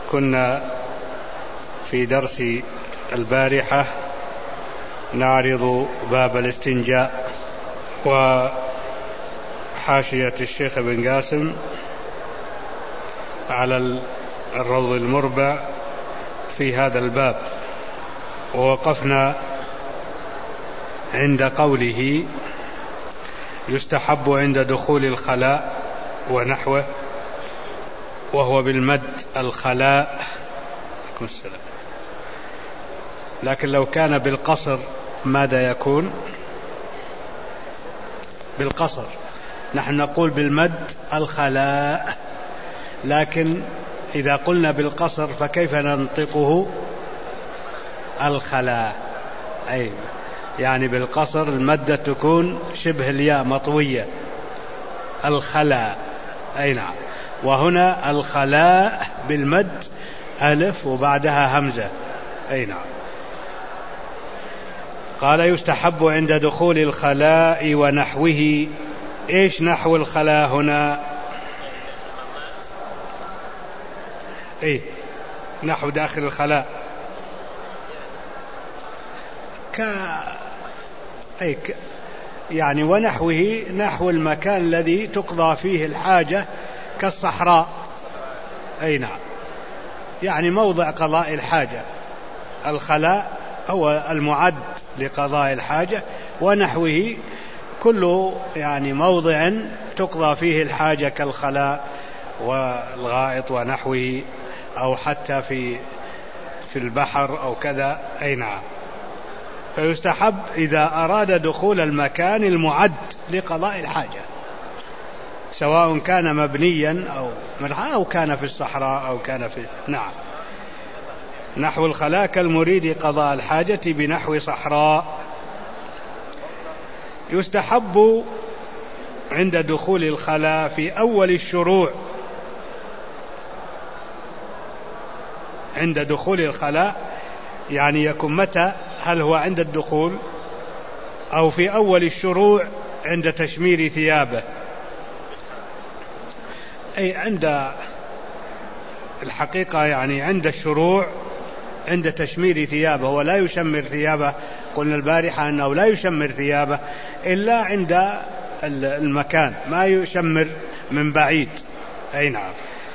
كنا في درس البارحة نعرض باب الاستنجاء وحاشية الشيخ ابن قاسم على الروض المربع في هذا الباب، ووقفنا عند قوله يستحب عند دخول الخلاء ونحوه، وهو بالمد الخلاء. لكن لو كان بالقصر ماذا يكون؟ بالقصر نحن نقول بالمد الخلاء، لكن إذا قلنا بالقصر فكيف ننطقه؟ الخلاء. أي يعني بالقصر المدة تكون شبه الياء مطوية، الخلاء. أي نعم. وهنا الخلاء بالمد ألف وبعدها همزة. أي نعم. قال يستحب عند دخول الخلاء ونحوه. إيش نحو الخلاء هنا؟ إيه نحو داخل الخلاء يعني ونحوه نحو المكان الذي تقضى فيه الحاجة كالصحراء. أي نعم. يعني موضع قضاء الحاجة. الخلاء هو المعد لقضاء الحاجة، ونحوه كل يعني موضع تقضى فيه الحاجة كالخلاء والغائط ونحوه، أو حتى في البحر أو كذا. أي نعم. فيستحب إذا أراد دخول المكان المعد لقضاء الحاجة، سواء كان مبنيا أو كان في الصحراء أو كان في نعم. نحو الخلاء كالمريد قضاء الحاجة بنحو صحراء. يستحب عند دخول الخلاء في أول الشروع. عند دخول الخلاء يعني يكون متى؟ هل هو عند الدخول أو في أول الشروع عند تشمير ثيابه؟ أي عند الحقيقة يعني عند الشروع، عند تشمير ثيابه. ولا يشمر ثيابه، قلنا البارحة أنه لا يشمر ثيابه إلا عند المكان، ما يشمر من بعيد. أي نعم.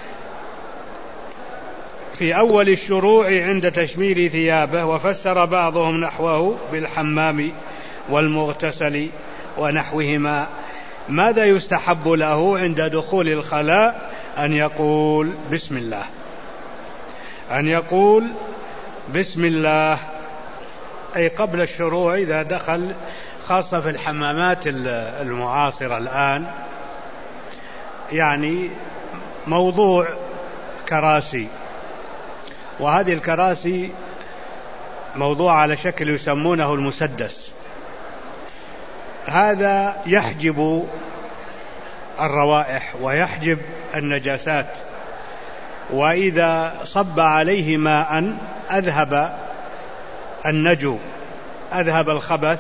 في أول الشروع عند تشمير ثيابه. وفسر بعضهم نحوه بالحمام والمغتسل ونحوهما. ماذا يستحب له عند دخول الخلاء؟ أن يقول بسم الله، أن يقول بسم الله، أي قبل الشروع إذا دخل، خاصة في الحمامات المعاصرة الآن، يعني موضوع كراسي، وهذه الكراسي موضوع على شكل يسمونه المسدس. هذا يحجب الروائح ويحجب النجاسات، وإذا صب عليه ماء أذهب النجو، أذهب الخبث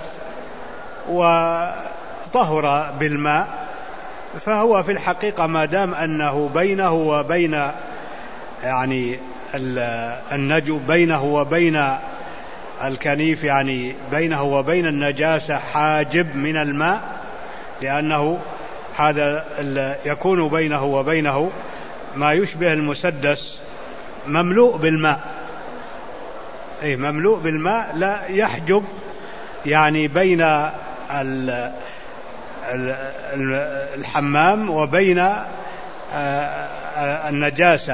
وطهر بالماء. فهو في الحقيقة ما دام أنه بينه وبين يعني النجو، بينه وبين الكنيف، يعني بينه وبين النجاسة حاجب من الماء، لأنه هذا يكون بينه وبينه ما يشبه المسدس مملوء بالماء. أي مملوء بالماء لا يحجب يعني بين الحمام وبين النجاسة،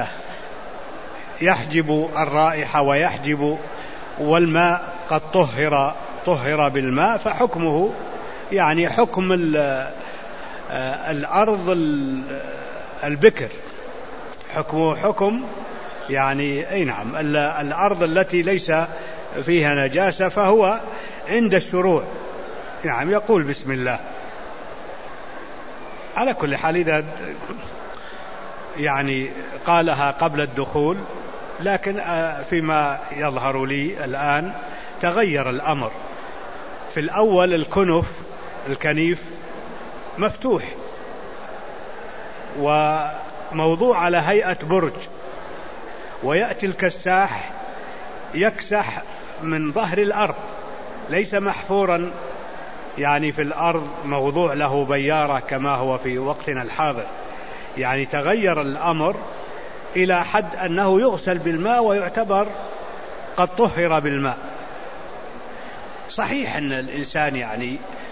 يحجب الرائحة ويحجب، والماء قد طهر بالماء، فحكمه يعني حكم الأرض البكر، حكمه حكم يعني أي نعم الأرض التي ليس فيها نجاسة، فهو عند الشروع نعم يقول بسم الله. على كل حال إذا يعني قالها قبل الدخول، لكن فيما يظهر لي الآن تغير الأمر. في الأول الكنيف مفتوح وموضوع على هيئة برج، ويأتي الكساح يكسح من ظهر الأرض، ليس محفورا يعني في الأرض موضوع له بيارة كما هو في وقتنا الحاضر. يعني تغير الأمر إلى حد أنه يغسل بالماء ويعتبر قد طهر بالماء. صحيح أن الإنسان يعني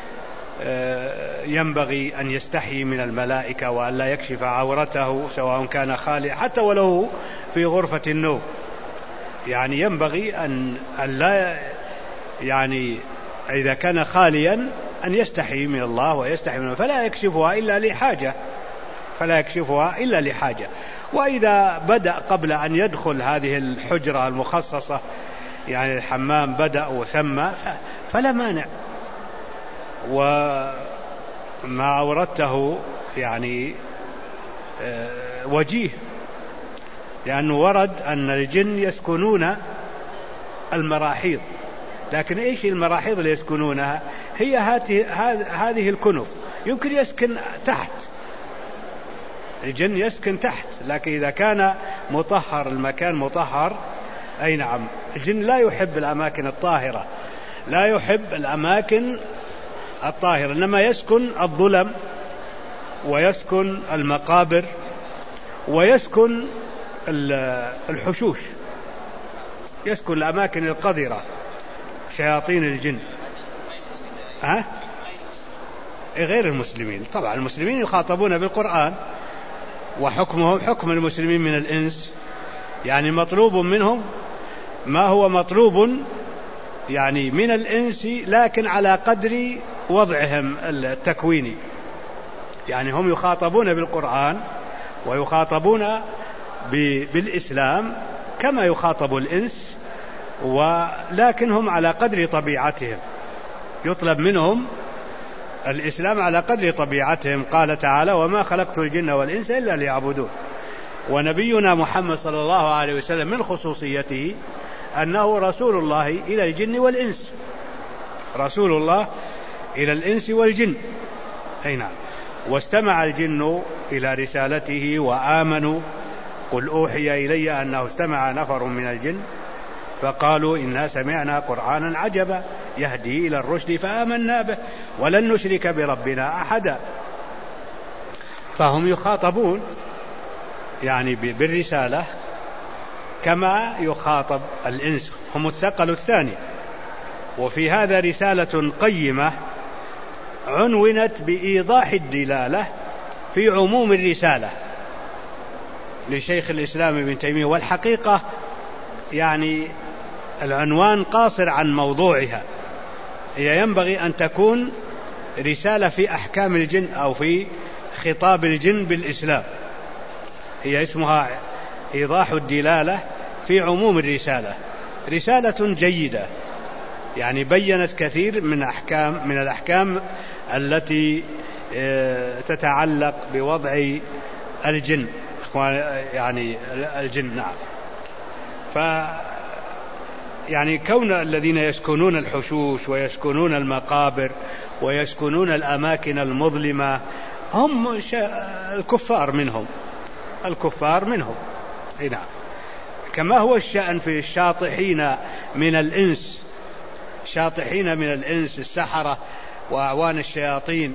ينبغي أن يستحي من الملائكة وأن لا يكشف عورته سواء كان خاليا حتى ولو في غرفة النوم، يعني ينبغي أن لا يعني إذا كان خاليا أن يستحي من الله ويستحي منه، فلا يكشفها إلا لحاجة. وإذا بدأ قبل أن يدخل هذه الحجرة المخصصة يعني الحمام بدأ وثم فلا مانع. وما أوردته يعني وجيه، لأنه ورد أن الجن يسكنون المراحيض، لكن إيش المراحيض اللي يسكنونها؟ هي هذه الكنف، يمكن يسكن تحت، الجن يسكن تحت، لكن إذا كان مطهر المكان مطهر، أي نعم، الجن لا يحب الأماكن الطاهرة، لا يحب الأماكن الطاهرة، إنما يسكن الظلم ويسكن المقابر ويسكن الحشوش، يسكن الأماكن القذرة، شياطين الجن. غير المسلمين طبعا، المسلمين يخاطبون بالقرآن وحكمهم حكم المسلمين من الإنس، يعني مطلوب منهم ما هو مطلوب يعني من الإنس، لكن على قدر وضعهم التكويني. يعني هم يخاطبون بالقرآن ويخاطبون بالإسلام كما يخاطب الإنس، ولكن هم على قدر طبيعتهم، يطلب منهم الإسلام على قدر طبيعتهم. قال تعالى: وما خلقت الجن والإنس إلا ليعبدون. ونبينا محمد صلى الله عليه وسلم من خصوصيته أنه رسول الله إلى الجن والإنس، رسول الله إلى الإنس والجن، أي نعم. واستمع الجن إلى رسالته وآمنوا. قل أوحي إلي أنه استمع نفر من الجن فقالوا إنا سمعنا قرآنا عجبا يهدي إلى الرشد فآمنا به ولن نشرك بربنا أحدا. فهم يخاطبون يعني بالرسالة كما يخاطب الإنس، هم الثقل الثاني. وفي هذا رسالة قيمة عنونت بإيضاح الدلالة في عموم الرسالة لشيخ الإسلام ابن تيمية، والحقيقة يعني العنوان قاصر عن موضوعها، هي ينبغي أن تكون رسالة في أحكام الجن أو في خطاب الجن بالإسلام، هي اسمها إيضاح الدلالة في عموم الرسالة. رسالة جيدة يعني بيّنت كثير من الأحكام التي تتعلق بوضع الجن، يعني الجن. نعم. يعني كون الذين يسكنون الحشوش ويسكنون المقابر ويسكنون الأماكن المظلمة هم الكفار منهم. نعم. كما هو الشأن في الشاطحين من الإنس، السحرة وأعوان الشياطين،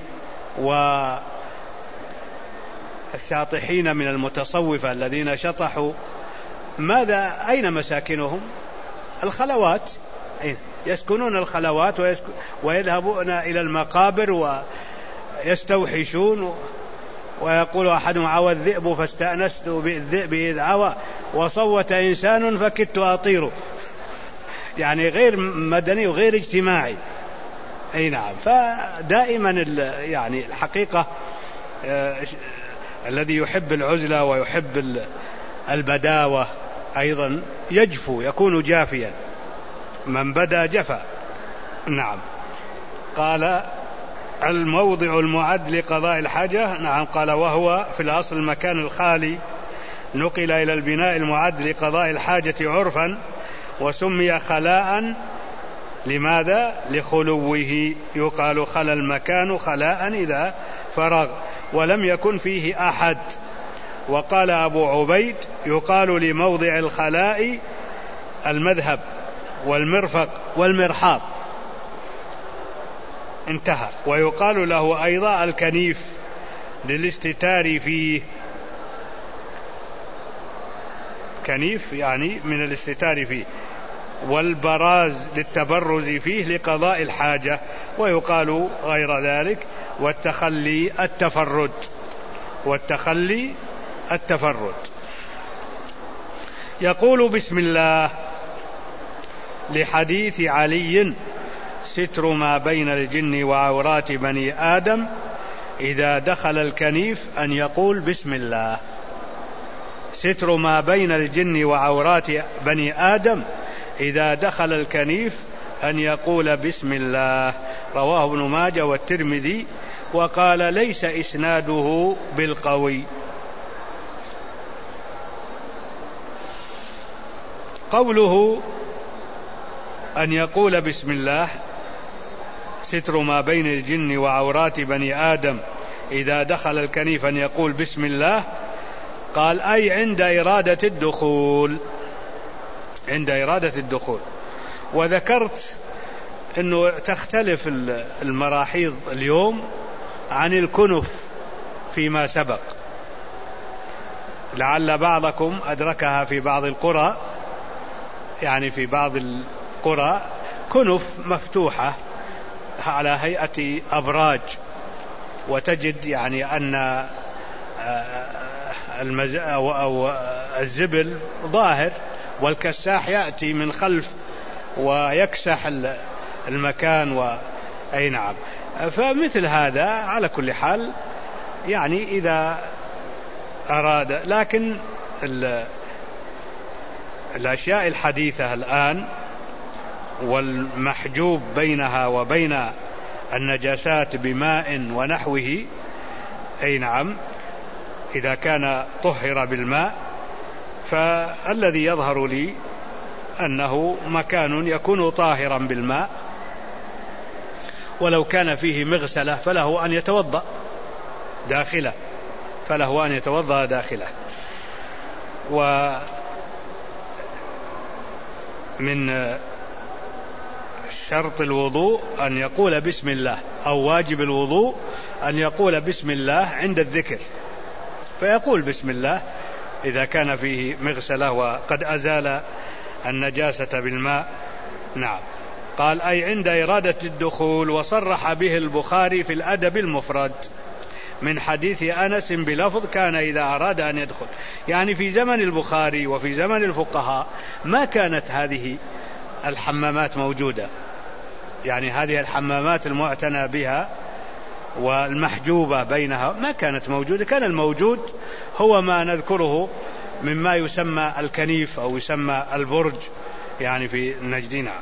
والشاطحين من المتصوفة الذين شطحوا. أين مساكنهم؟ الخلوات، يسكنون الخلوات ويذهبون إلى المقابر ويستوحشون. ويقول أحدهم: عوى الذئب فاستأنست بالذئب إذ عوى وصوت إنسان فكدت أطير. يعني غير مدني وغير اجتماعي. أي نعم. فدائما يعني الحقيقة الذي يحب العزلة ويحب البداوة أيضا يجفو، يكون جافيا، من بدا جفا. نعم. قال: الموضع المعد لقضاء الحاجة. نعم. قال: وهو في الأصل المكان الخالي نقل إلى البناء المعد لقضاء الحاجة عرفا، وسمي خلاء. لماذا؟ لخلوه، يقال خلا المكان خلاء إذا فرغ ولم يكن فيه أحد. وقال أبو عبيد يقال لموضع الخلاء المذهب والمرفق والمرحاض، انتهى. ويقال له أيضا الكنيف للاستتار فيه، كنيف يعني من الاستتار فيه، والبراز للتبرز فيه لقضاء الحاجة، ويقال غير ذلك. والتخلي التفرد، والتخلي التفرد. يقول بسم الله لحديث علي: ستر ما بين الجن وعورات بني آدم إذا دخل الكنيف أن يقول بسم الله. ستر ما بين الجن وعورات بني آدم إذا دخل الكنيف أن يقول بسم الله. رواه ابن ماجه والترمذي، وقال ليس إسناده بالقوي. قوله أن يقول بسم الله ستر ما بين الجن وعورات بني آدم إذا دخل الكنيف أن يقول بسم الله، قال أي عند إرادة الدخول، عند إرادة الدخول. وذكرت أنه تختلف المراحيض اليوم عن الكنف فيما سبق، لعل بعضكم أدركها في بعض القرى، يعني في بعض القرى كنف مفتوحة على هيئة أبراج، وتجد يعني أن أو الزبل ظاهر، والكساح يأتي من خلف ويكسح المكان أي نعم. فمثل هذا على كل حال يعني إذا أراد. لكن الأشياء الحديثة الآن والمحجوب بينها وبين النجاسات بماء ونحوه، أي نعم، إذا كان طهر بالماء، فالذي يظهر لي أنه مكان يكون طاهرا بالماء، ولو كان فيه مغسلة فله أن يتوضأ داخله، فله أن يتوضأ داخله. ومن شرط الوضوء أن يقول بسم الله، أو واجب الوضوء أن يقول بسم الله عند الذكر، فيقول بسم الله إذا كان فيه مغسلة وقد أزال النجاسة بالماء. نعم. قال أي عند إرادة الدخول. وصرح به البخاري في الأدب المفرد من حديث أنس بلفظ كان إذا أراد أن يدخل، يعني في زمن البخاري وفي زمن الفقهاء ما كانت هذه الحمامات موجودة، يعني هذه الحمامات المعتنى بها والمحجوبة بينها ما كانت موجودة. كان الموجود هو ما نذكره مما يسمى الكنيف أو يسمى البرج يعني في النجدين.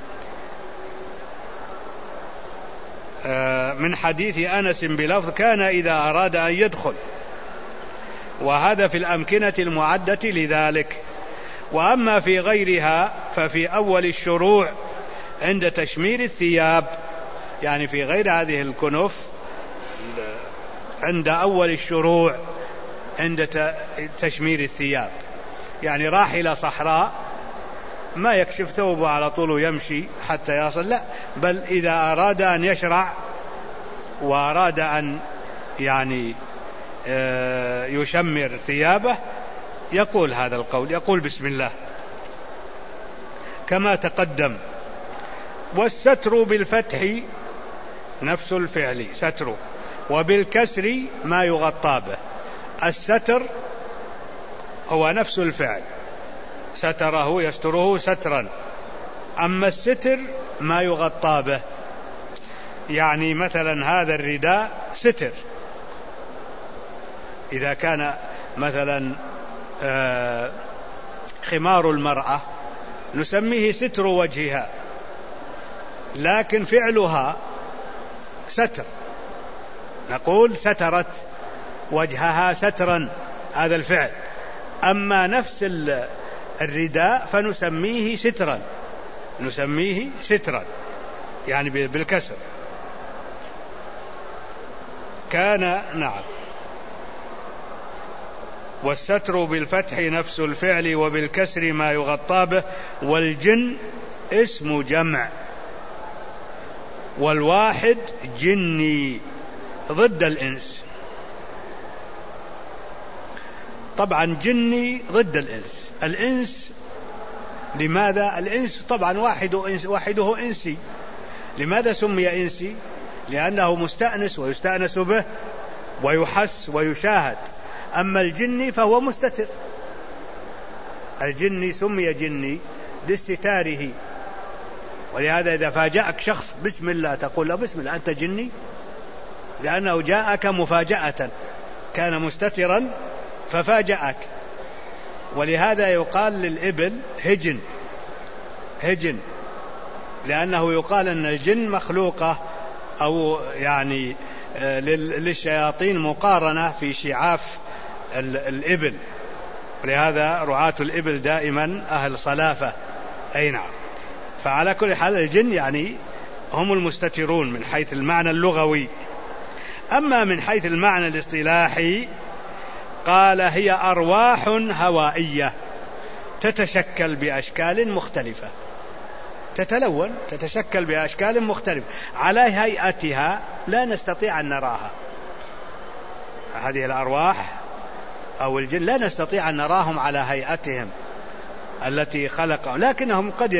من حديث أنس بلفظ كان إذا أراد أن يدخل، وهذا في الأمكنة المعدة لذلك. وأما في غيرها ففي أول الشروع عند تشمير الثياب، يعني في غير هذه الكنف عند أول الشروع عند تشمير الثياب، يعني راح إلى صحراء ما يكشف ثوبه على طول يمشي حتى يصل، لا، بل إذا أراد أن يشرع وأراد أن يعني يشمر ثيابه يقول هذا القول، يقول بسم الله كما تقدم. والستر بالفتح نفس الفعل ستر، وبالكسر ما يغطى به. الستر هو نفس الفعل، ستره يستره سترا. أما الستر ما يغطى به، يعني مثلا هذا الرداء ستر، إذا كان مثلا خمار المرأة نسميه ستر وجهها، لكن فعلها ستر، نقول سترت وجهها سترا، هذا الفعل. أما نفس الرداء فنسميه سترا، نسميه سترا يعني بالكسر. كان نعم. والستر بالفتح نفس الفعل وبالكسر ما يغطى به. والجن اسم جمع، والواحد جني ضد الإنس. طبعا جني ضد الإنس. الإنس لماذا؟ الإنس طبعا واحده إنسي. لماذا سمي إنسي؟ لأنه مستأنس ويستأنس به ويحس ويشاهد. أما الجني فهو مستتر. الجني سمي جني لاستتاره، ولهذا إذا فاجأك شخص بسم الله تقول له بسم الله أنت جني، لأنه جاءك مفاجأة، كان مستترا ففاجأك. ولهذا يقال للإبل هجن، لأنه يقال أن الجن مخلوقة أو يعني للشياطين مقارنة في شعاف الإبل، ولهذا رعاة الإبل دائما أهل صلافة. أي نعم. فعلى كل حال الجن يعني هم المستترون من حيث المعنى اللغوي. أما من حيث المعنى الاصطلاحي قال هي أرواح هوائية تتشكل بأشكال مختلفة، تتلون تتشكل بأشكال مختلفة على هيئتها لا نستطيع أن نراها. هذه الأرواح أو الجن لا نستطيع أن نراهم على هيئتهم التي خلقهم، لكنهم قد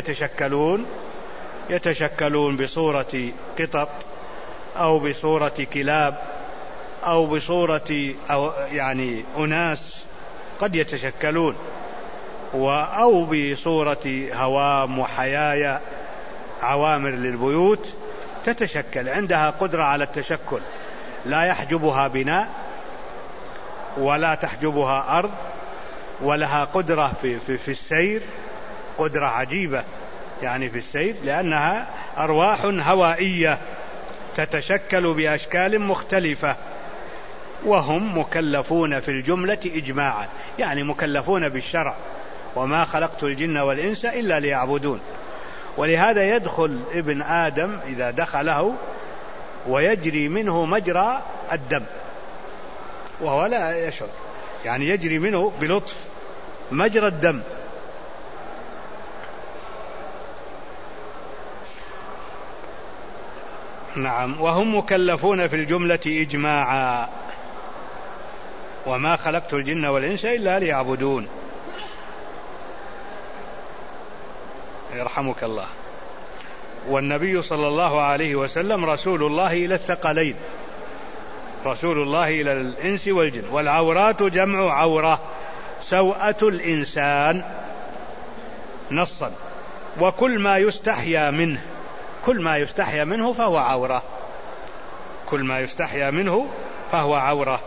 يتشكلون بصورة قطط أو بصورة كلاب أو بصورة أو يعني أناس قد يتشكلون، أو بصورة هوام وحيايا عوامر للبيوت تتشكل، عندها قدرة على التشكل، لا يحجبها بناء ولا تحجبها أرض، ولها قدرة في السير، قدرة عجيبة يعني في السير، لأنها أرواح هوائية تتشكل بأشكال مختلفة. وهم مكلفون في الجملة إجماعا، يعني مكلفون بالشرع، وما خلقت الجن والإنس إلا ليعبدون. ولهذا يدخل ابن آدم إذا دخله ويجري منه مجرى الدم وهو لا يشعر، يعني يجري منه بلطف مجرى الدم. نعم. وهم مكلفون في الجملة إجماعا، وما خلقت الجن والإنس إلا ليعبدون. يرحمك الله. والنبي صلى الله عليه وسلم رسول الله إلى الثقلين، رسول الله إلى الإنس والجن. والعورات جمع عورة، سوءة الإنسان نصا. وكل ما يستحيا منه، كل ما يستحيا منه فهو عورة، كل ما يستحيا منه فهو عورة.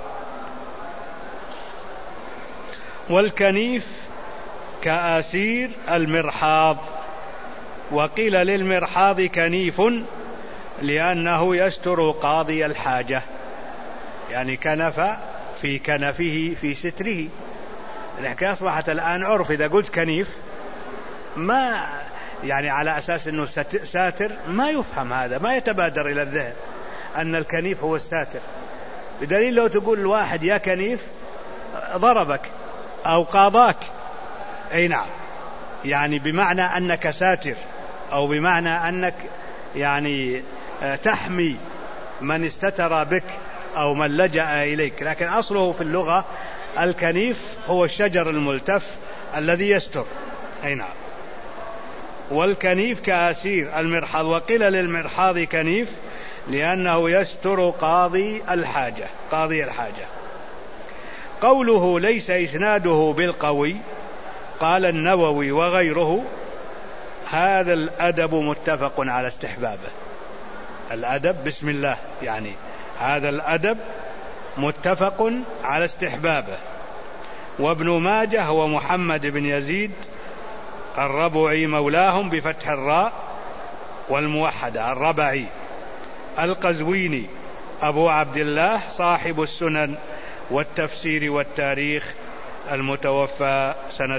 والكنيف كآسير المرحاض، وقيل للمرحاض كنيف لأنه يستر قاضي الحاجة، يعني كنف في كنفه في ستره. الحكاية أصبحت الآن عرف، إذا قلت كنيف ما يعني على أساس أنه ساتر ما يفهم، هذا ما يتبادر إلى الذهن أن الكنيف هو الساتر، بدليل لو تقول الواحد يا كنيف ضربك أو قاضاك. أي نعم، يعني بمعنى أنك ساتر، أو بمعنى أنك يعني تحمي من استتر بك أو من لجأ إليك. لكن أصله في اللغة الكنيف هو الشجر الملتف الذي يستر. أي نعم. والكنيف كأسير المرحاض، وقيل للمرحاض كنيف لأنه يستر قاضي الحاجة، قاضي الحاجة. قوله ليس إسناده بالقوي، قال النووي وغيره هذا الأدب متفق على استحبابه. الأدب بسم الله، يعني هذا الأدب متفق على استحبابه. وابن ماجه هو محمد بن يزيد الربعي مولاهم بفتح الراء والموحدة الربعي، القزويني أبو عبد الله صاحب السنن والتفسير والتاريخ، المتوفى سنة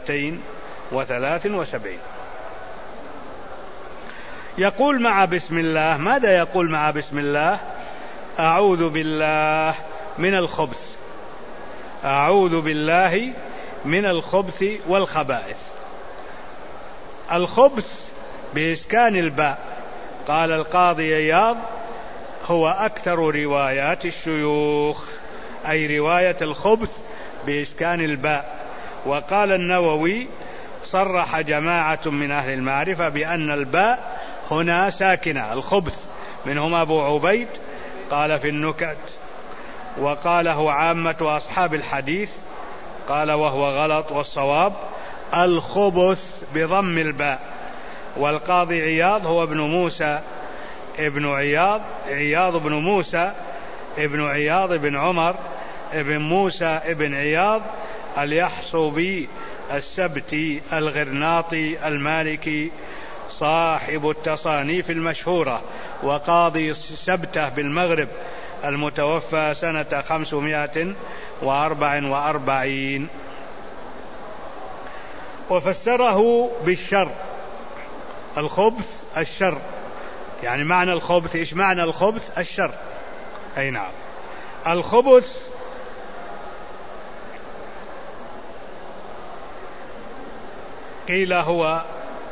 273. يقول مع بسم الله، ماذا يقول مع بسم الله؟ أعوذ بالله من الخبث أعوذ بالله من الخبث والخبائث. الخبث بإسكان الباء، قال القاضي عياض هو أكثر روايات الشيوخ، أي رواية الخبث بإسكان الباء. وقال النووي صرح جماعة من أهل المعرفة بأن الباء هنا ساكنة، الخبث، منهم أبو عبيد قال في النكت، وقاله عامة أصحاب الحديث، قال وهو غلط، والصواب الخبث بضم الباء. والقاضي عياض هو ابن موسى ابن عياض بن موسى ابن عياض بن عمر ابن موسى ابن عياض اليحصبي السبتي الغرناطي المالكي، صاحب التصانيف المشهورة، وقاضي سبته بالمغرب، المتوفى سنة 544. وفسره بالشر، الخبث الشر، يعني معنى الخبث، إيش معنى الخبث؟ الشر. أي نعم. الخبث قيل هو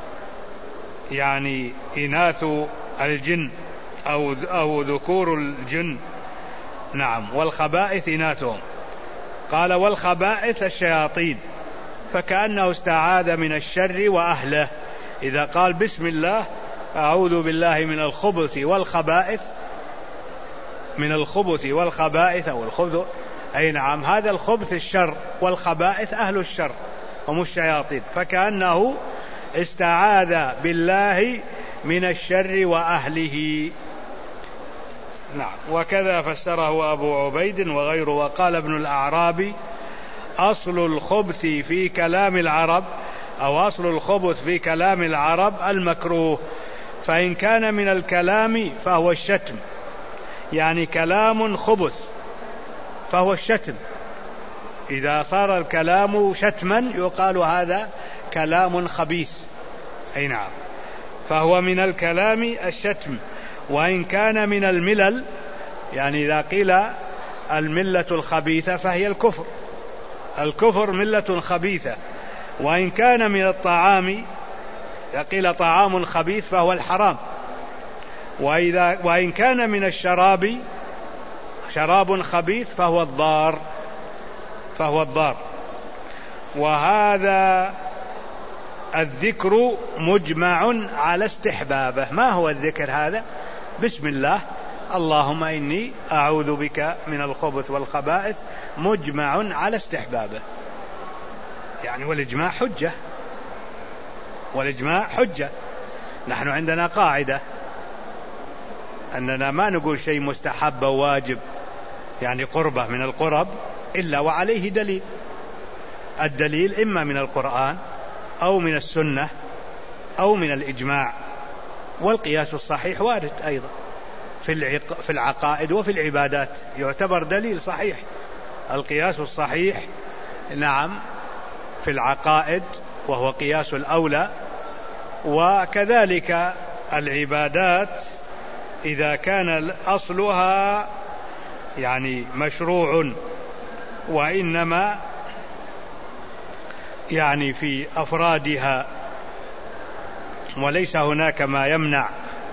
يعني إناث الجن أو ذكور الجن، نعم، والخبائث إناثهم. قال والخبائث الشياطين، فكأنه استعاذ من الشر وأهله. إذا قال بسم الله أعوذ بالله من الخبث والخبائث، من الخبث والخبائث أو الخبث، أي نعم، هذا الخبث الشر، والخبائث أهل الشر هم الشياطين، فكأنه استعاذ بالله من الشر وأهله. نعم. وكذا فسره أبو عبيد وغيره. وقال ابن الأعرابي أصل الخبث في كلام العرب، أو أصل الخبث في كلام العرب المكروه، فإن كان من الكلام فهو الشتم، يعني كلام خبث فهو الشتم. إذا صار الكلام شتما يقال هذا كلام خبيث. أي نعم. فهو من الكلام الشتم. وإن كان من الملل، يعني إذا قيل الملة الخبيثة فهي الكفر، الكفر ملة خبيثة. وإن كان من الطعام، إذا قيل طعام خبيث فهو الحرام. وإن كان من الشراب شراب خبيث فهو الضار، فهو الضار. وهذا الذكر مجمع على استحبابه. ما هو الذكر هذا؟ بسم الله، اللهم إني أعوذ بك من الخبث والخبائث، مجمع على استحبابه، يعني والإجماع حجة، والإجماع حجة. نحن عندنا قاعدة أننا ما نقول شيء مستحب وواجب، يعني قربة من القرب، إلا وعليه دليل. الدليل إما من القرآن أو من السنة أو من الإجماع. والقياس الصحيح وارد أيضا في العقائد وفي العبادات، يعتبر دليل صحيح. القياس الصحيح نعم في العقائد وهو قياس الأولى، وكذلك العبادات إذا كان أصلها يعني مشروع، وإنما يعني في أفرادها وليس هناك ما يمنع.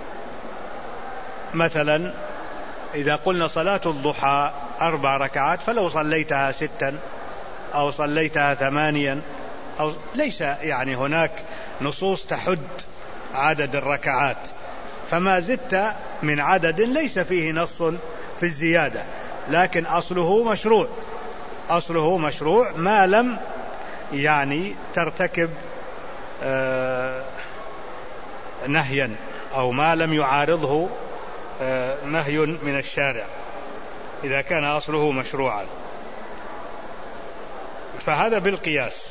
مثلا إذا قلنا صلاة الضحى 4 ركعات، فلو صليتها 6 أو صليتها 8 أو ليس يعني هناك نصوص تحد عدد الركعات، فما زدت من عدد ليس فيه نص في الزيادة، لكن أصله مشروع، أصله مشروع ما لم يعني ترتكب نهيا أو ما لم يعارضه نهي من الشارع، إذا كان أصله مشروعا. فهذا بالقياس.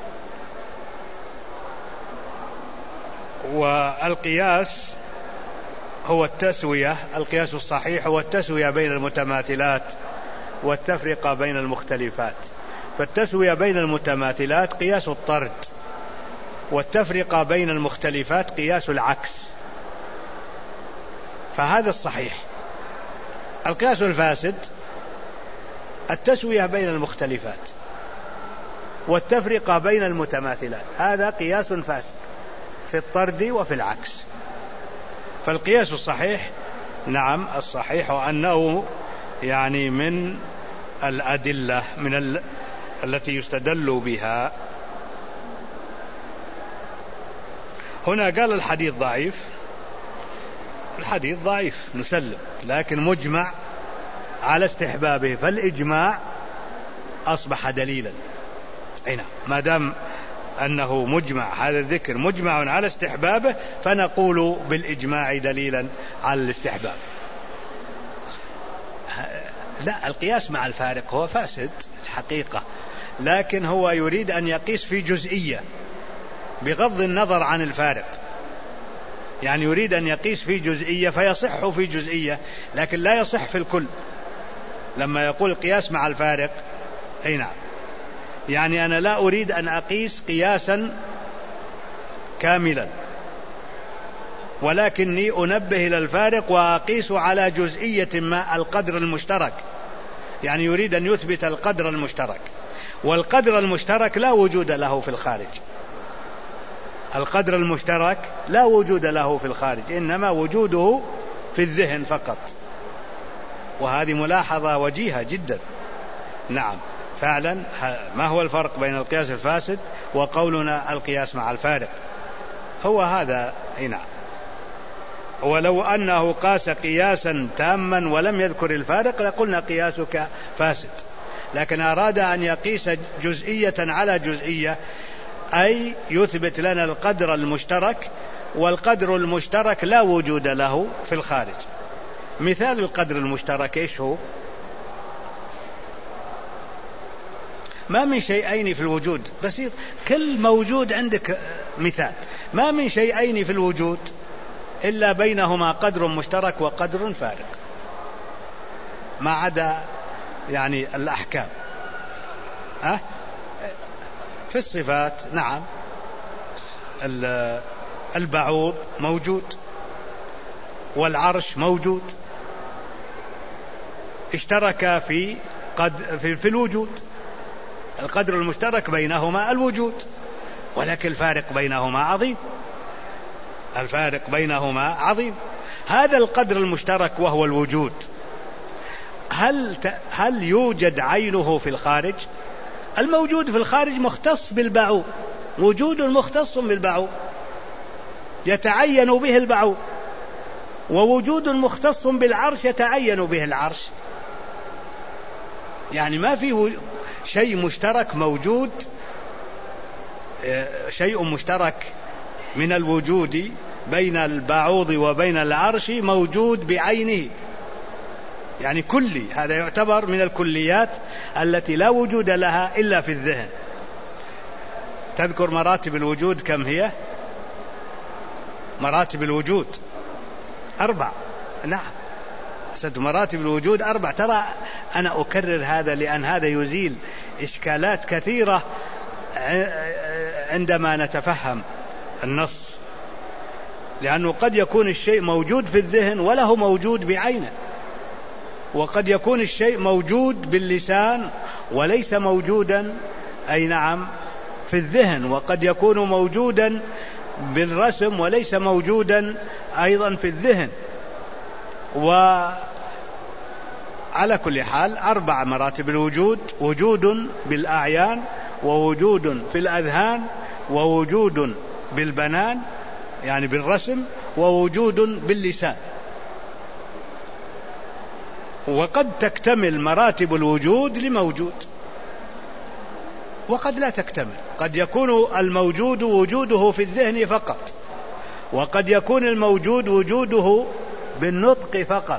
والقياس هو التسوية، القياس الصحيح هو التسوية بين المتماثلات والتفرقة بين المختلفات. فالتسوية بين المتماثلات قياس الطرد، والتفرقة بين المختلفات قياس العكس. فهذا الصحيح. القياس الفاسد التسوية بين المختلفات والتفرقة بين المتماثلات، هذا قياس فاسد في الطرد وفي العكس. فالقياس الصحيح، نعم الصحيح أنه يعني من الأدلة التي يستدل بها. هنا قال الحديث ضعيف، الحديث ضعيف نسلم، لكن مجمع على استحبابه، فالإجماع أصبح دليلا. هنا ما دام أنه مجمع، هذا الذكر مجمع على استحبابه، فنقول بالإجماع دليلا على الاستحباب. لا، القياس مع الفارق هو فاسد الحقيقة، لكن هو يريد أن يقيس في جزئية بغض النظر عن الفارق، يعني يريد أن يقيس في جزئية فيصح في جزئية، لكن لا يصح في الكل. لما يقول القياس مع الفارق، أي نعم، يعني أنا لا أريد أن أقيس قياسا كاملا، ولكني أنبه إلى الفارق وأقيس على جزئية ما، القدر المشترك، يعني يريد أن يثبت القدر المشترك، والقدر المشترك لا وجود له في الخارج. القدر المشترك لا وجود له في الخارج، إنما وجوده في الذهن فقط، وهذه ملاحظة وجيهة جدا. نعم فعلا، ما هو الفرق بين القياس الفاسد وقولنا القياس مع الفارق؟ هو هذا. نعم، ولو أنه قاس قياسا تاما ولم يذكر الفارق لقلنا قياسك فاسد، لكن أراد أن يقيس جزئية على جزئية، أي يثبت لنا القدر المشترك، والقدر المشترك لا وجود له في الخارج. مثال القدر المشترك إيش هو؟ ما من شيئين في الوجود، بسيط، كل موجود عندك مثال، ما من شيئين في الوجود إلا بينهما قدر مشترك وقدر فارق، ما عدا يعني الأحكام. في الصفات نعم، البعوض موجود والعرش موجود، اشترك في الوجود، القدر المشترك بينهما الوجود، ولكن الفارق بينهما عظيم، الفارق بينهما عظيم. هذا القدر المشترك وهو الوجود، هل يوجد عينه في الخارج؟ الموجود في الخارج مختص بالبعوض، وجود مختص بالبعوض يتعين به البعوض، ووجود مختص بالعرش يتعين به العرش. يعني ما في شيء مشترك موجود، شيء مشترك من الوجود بين البعوض وبين العرش موجود بعينه، يعني كلي، هذا يعتبر من الكليات التي لا وجود لها إلا في الذهن. تذكر مراتب الوجود كم هي؟ مراتب الوجود 4. نعم، مراتب الوجود 4. ترى أنا أكرر هذا لأن هذا يزيل إشكالات كثيرة عندما نتفهم النص، لأنه قد يكون الشيء موجود في الذهن وله موجود بعينه، وقد يكون الشيء موجود باللسان وليس موجودا، أي نعم، في الذهن، وقد يكون موجودا بالرسم وليس موجودا أيضا في الذهن. وعلى كل حال 4 مراتب الوجود: وجود بالأعيان، ووجود في الأذهان، ووجود بالبنان يعني بالرسم، ووجود باللسان. وقد تكتمل مراتب الوجود لموجود، وقد لا تكتمل، قد يكون الموجود وجوده في الذهن فقط، وقد يكون الموجود وجوده بالنطق فقط،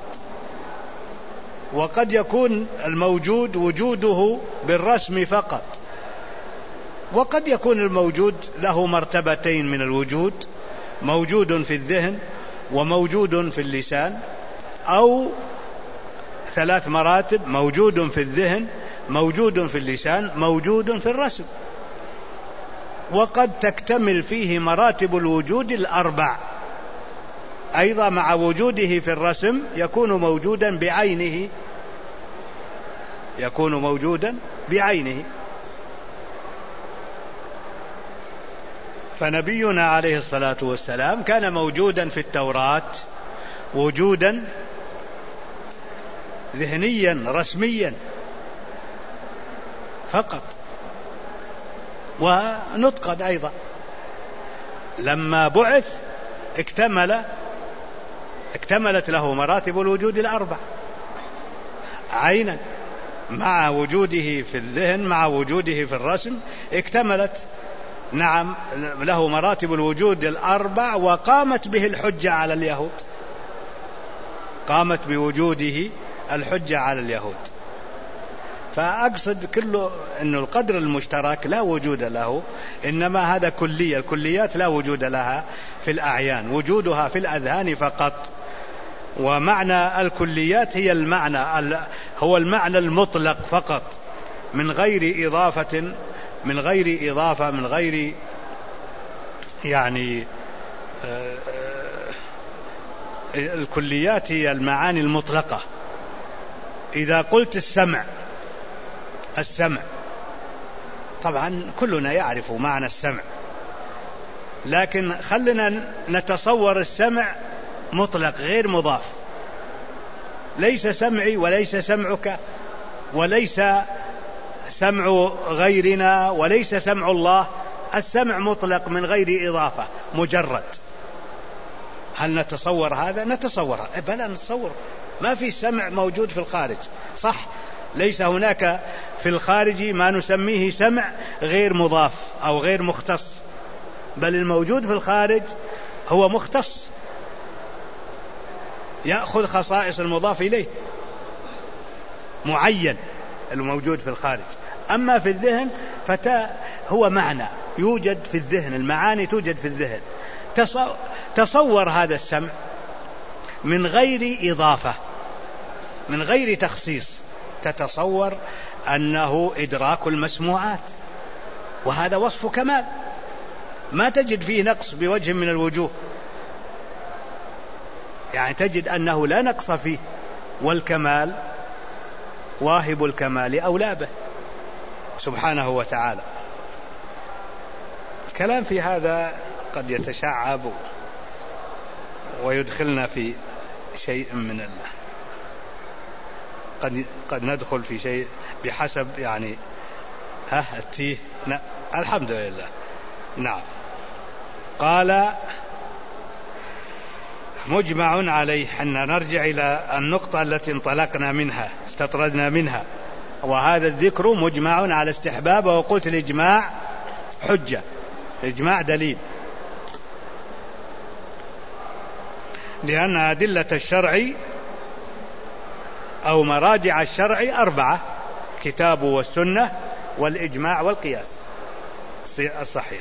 وقد يكون الموجود وجوده بالرسم فقط، وقد يكون الموجود له مرتبتين من الوجود: موجود في الذهن وموجود في اللسان، أو 3 مراتب: موجود في الذهن، موجود في اللسان، موجود في الرسم. وقد تكتمل فيه مراتب الوجود 4 أيضا، مع وجوده في الرسم يكون موجودا بعينه، يكون موجودا بعينه. فنبينا عليه الصلاة والسلام كان موجودا في التوراة وجودا ذهنيا رسميا فقط، ونطقا أيضا. لما بعث اكتملت له مراتب الوجود الأربع عينا، مع وجوده في الذهن مع وجوده في الرسم اكتملت، نعم، له مراتب الوجود الأربع، وقامت به الحجة على اليهود، قامت بوجوده الحجة على اليهود. فأقصد كله أن القدر المشترك لا وجود له، إنما هذا كلية، الكليات لا وجود لها في الأعيان، وجودها في الأذهان فقط. ومعنى الكليات هي هو المعنى المطلق فقط، من غير إضافة، من غير يعني الكليات هي المعاني المطلقة. إذا قلت السمع طبعا كلنا يعرف معنى السمع، لكن خلنا نتصور السمع مطلق غير مضاف، ليس سمعي وليس سمعك وليس سمع غيرنا وليس سمع الله، السمع مطلق من غير إضافة مجرد. هل نتصور هذا؟ نتصور، بلى نتصور. ما في سمع موجود في الخارج، صح، ليس هناك في الخارج ما نسميه سمع غير مضاف أو غير مختص، بل الموجود في الخارج هو مختص، يأخذ خصائص المضاف إليه، معين الموجود في الخارج. أما في الذهن هو معنى يوجد في الذهن، المعاني توجد في الذهن. تصور هذا السمع من غير إضافة، من غير تخصيص، تتصور أنه إدراك المسموعات، وهذا وصف كمال ما تجد فيه نقص بوجه من الوجوه، يعني تجد أنه لا نقص فيه، والكمال واهب الكمال أولى به سبحانه وتعالى. الكلام في هذا قد يتشعب ويدخلنا في شيء من قد ندخل في شيء بحسب يعني التيه. الحمد لله. نعم. قال مجمع عليه، أن نرجع إلى النقطة التي انطلقنا منها استطردنا منها، وهذا الذكر مجمع على استحباب. وقلت الإجماع حجة، الإجماع دليل، لأن أدلة الشرع أو مراجع الشرع 4: الكتاب والسنة والإجماع والقياس الصحيح.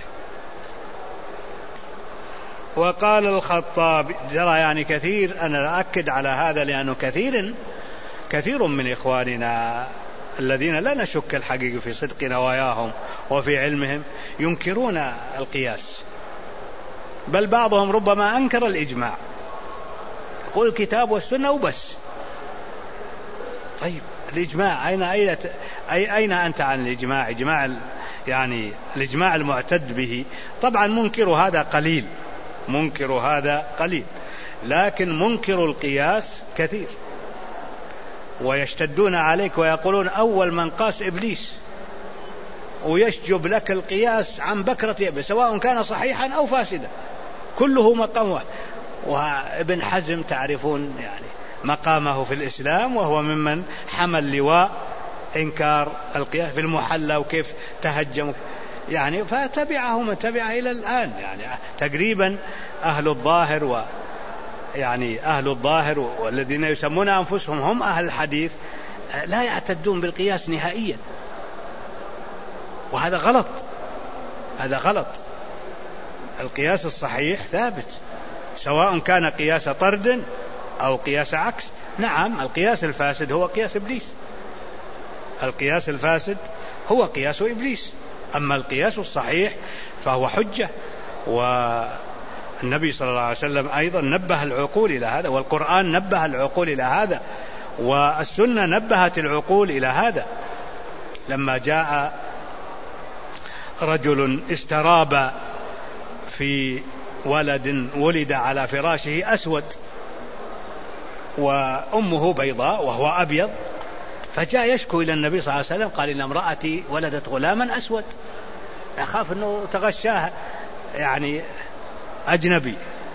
وقال الخطابي، جرى يعني كثير، أنا أؤكد على هذا لأنه كثير من إخواننا الذين لا نشك الحقيقة في صدق نواياهم وفي علمهم ينكرون القياس، بل بعضهم ربما أنكر الإجماع، يقول الكتاب والسنة وبس. طيب الإجماع أين أنت عن الإجماع؟ يعني الإجماع المعتد به. طبعا منكر هذا قليل، لكن منكر القياس كثير، ويشتدون عليك ويقولون أول من قاس إبليس، ويشجب لك القياس عن بكرة يبه سواء كان صحيحا أو فاسدا، كله مقام. وابن حزم تعرفون يعني مقامه في الإسلام، وهو ممن حمل لواء إنكار القياس في المحلى، وكيف تهجم يعني، فتبعه من تبع إلى الآن. يعني تقريبا أهل الظاهر والذين يسمون أنفسهم هم أهل الحديث لا يعتدون بالقياس نهائيا، وهذا غلط. القياس الصحيح ثابت، سواء كان قياس طرد أو قياس عكس. نعم، القياس الفاسد هو قياس إبليس، القياس الفاسد هو قياس إبليس، أما القياس الصحيح فهو حجة. والنبي صلى الله عليه وسلم أيضا نبه العقول إلى هذا، والقرآن نبه العقول إلى هذا، والسنة نبهت العقول إلى هذا. لما جاء رجل استراب في ولد ولد على فراشه أسود وأمه بيضاء وهو أبيض، فجاء يشكو إلى النبي صلى الله عليه وسلم قال إن امرأتي ولدت غلاما أسود، يخاف أنه تغشاها يعني أجنبي.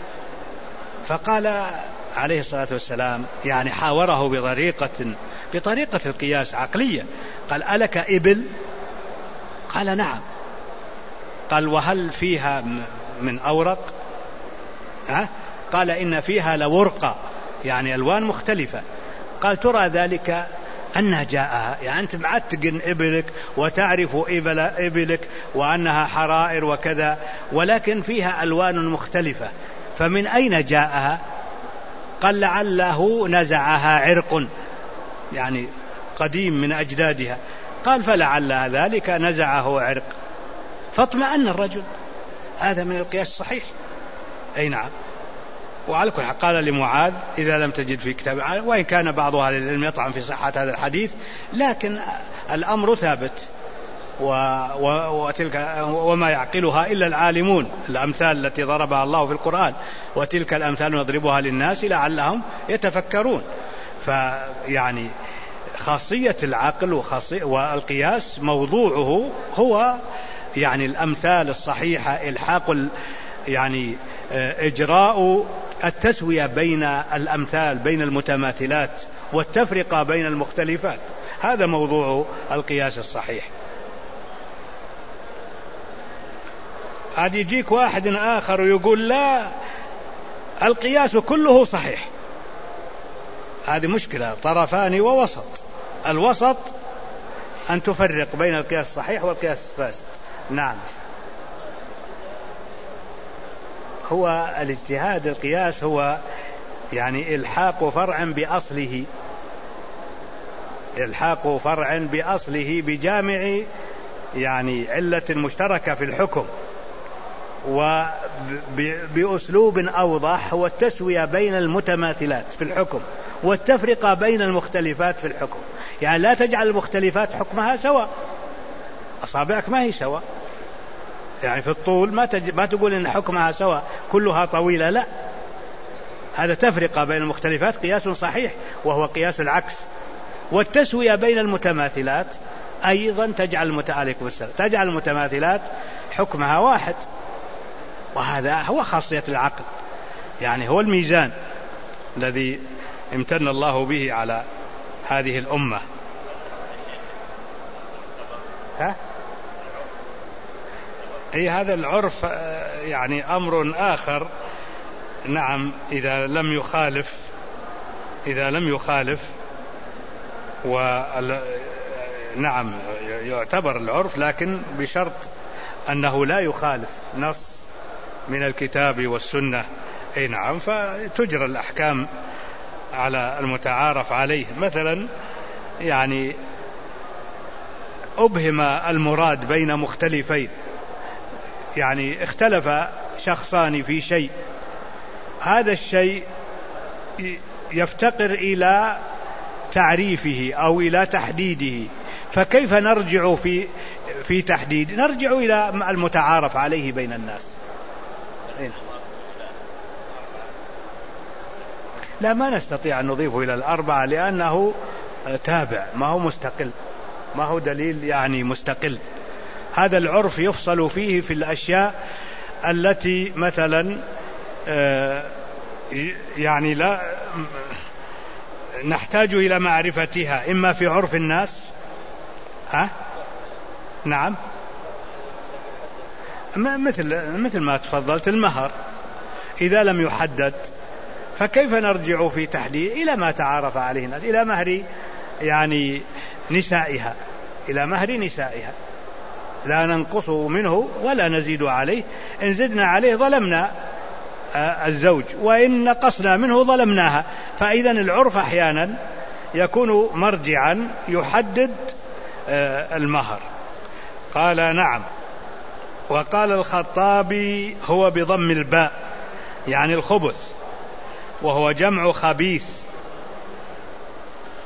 فقال عليه الصلاة والسلام يعني حاوره بطريقة القياس عقلية، قال ألك إبل؟ قال نعم. قال وهل فيها من أورق؟ قال إن فيها لورقة، يعني ألوان مختلفة. قال ترى ذلك أنها جاءها، يعني أنت معتقن إبلك وتعرف إبلك وأنها حرائر وكذا، ولكن فيها ألوان مختلفة، فمن أين جاءها؟ قال لعله نزعها عرق، يعني قديم من أجدادها. قال فلعل ذلك نزعه عرق، فاطمأن الرجل. هذا من القياس الصحيح. أي نعم. وعلى كل حال قال لمعاذ إذا لم تجد في كتاب، وإن كان بعض أهل العلم يطعن في صحة هذا الحديث، لكن الأمر ثابت، وما يعقلها إلا العالمون، الأمثال التي ضربها الله في القرآن، وتلك الأمثال نضربها للناس لعلهم يتفكرون. فيعني خاصية العقل والقياس موضوعه هو يعني الأمثال الصحيحة، إلحاق يعني إجراء التسوية بين الأمثال، بين المتماثلات، والتفرقة بين المختلفات. هذا موضوع القياس الصحيح. قد يجيك واحد آخر ويقول لا القياس كله صحيح. هذه مشكلة، طرفان ووسط. الوسط أن تفرق بين القياس الصحيح والقياس الفاسد. نعم. هو الاجتهاد القياس هو يعني إلحاق فرع بأصله، إلحاق فرع بأصله بجامع يعني علة مشتركة في الحكم، وبأسلوب أوضح هو التسوية بين المتماثلات في الحكم والتفرقة بين المختلفات في الحكم. يعني لا تجعل المختلفات حكمها سواء، أصابعك ما هي سواء، يعني في الطول ما تقول إن حكمها سواء كلها طويلة، لا، هذا تفرقة بين المختلفات قياس صحيح وهو قياس العكس. والتسوية بين المتماثلات أيضا تجعل المتماثلات حكمها واحد، وهذا هو خاصية العقل، يعني هو الميزان الذي امتن الله به على هذه الأمة. هذا العرف يعني أمر آخر. نعم، إذا لم يخالف نعم يعتبر العرف، لكن بشرط أنه لا يخالف نص من الكتاب والسنة. أي نعم، فتجرى الأحكام على المتعارف عليه. مثلا يعني أبهم المراد بين مختلفين، يعني اختلف شخصان في شيء، هذا الشيء يفتقر إلى تعريفه أو إلى تحديده، فكيف نرجع في تحديد؟ نرجع إلى المتعارف عليه بين الناس. لا، ما نستطيع أن نضيفه إلى الأربعة لأنه تابع، ما هو مستقل، ما هو دليل يعني مستقل. هذا العرف يفصل فيه في الأشياء التي مثلا يعني لا نحتاج إلى معرفتها، إما في عرف الناس. نعم، مثل ما تفضلت، المهر إذا لم يحدد فكيف نرجع في تحديد إلى ما تعارف عليه الناس، إلى مهر يعني نسائها، إلى مهر نسائها، لا ننقص منه ولا نزيد عليه، إن زدنا عليه ظلمنا الزوج، وإن نقصنا منه ظلمناها. فإذا العرف أحيانا يكون مرجعا يحدد المهر. قال نعم. وقال الخطابي هو بضم الباء، يعني الخبث، وهو جمع خبيث،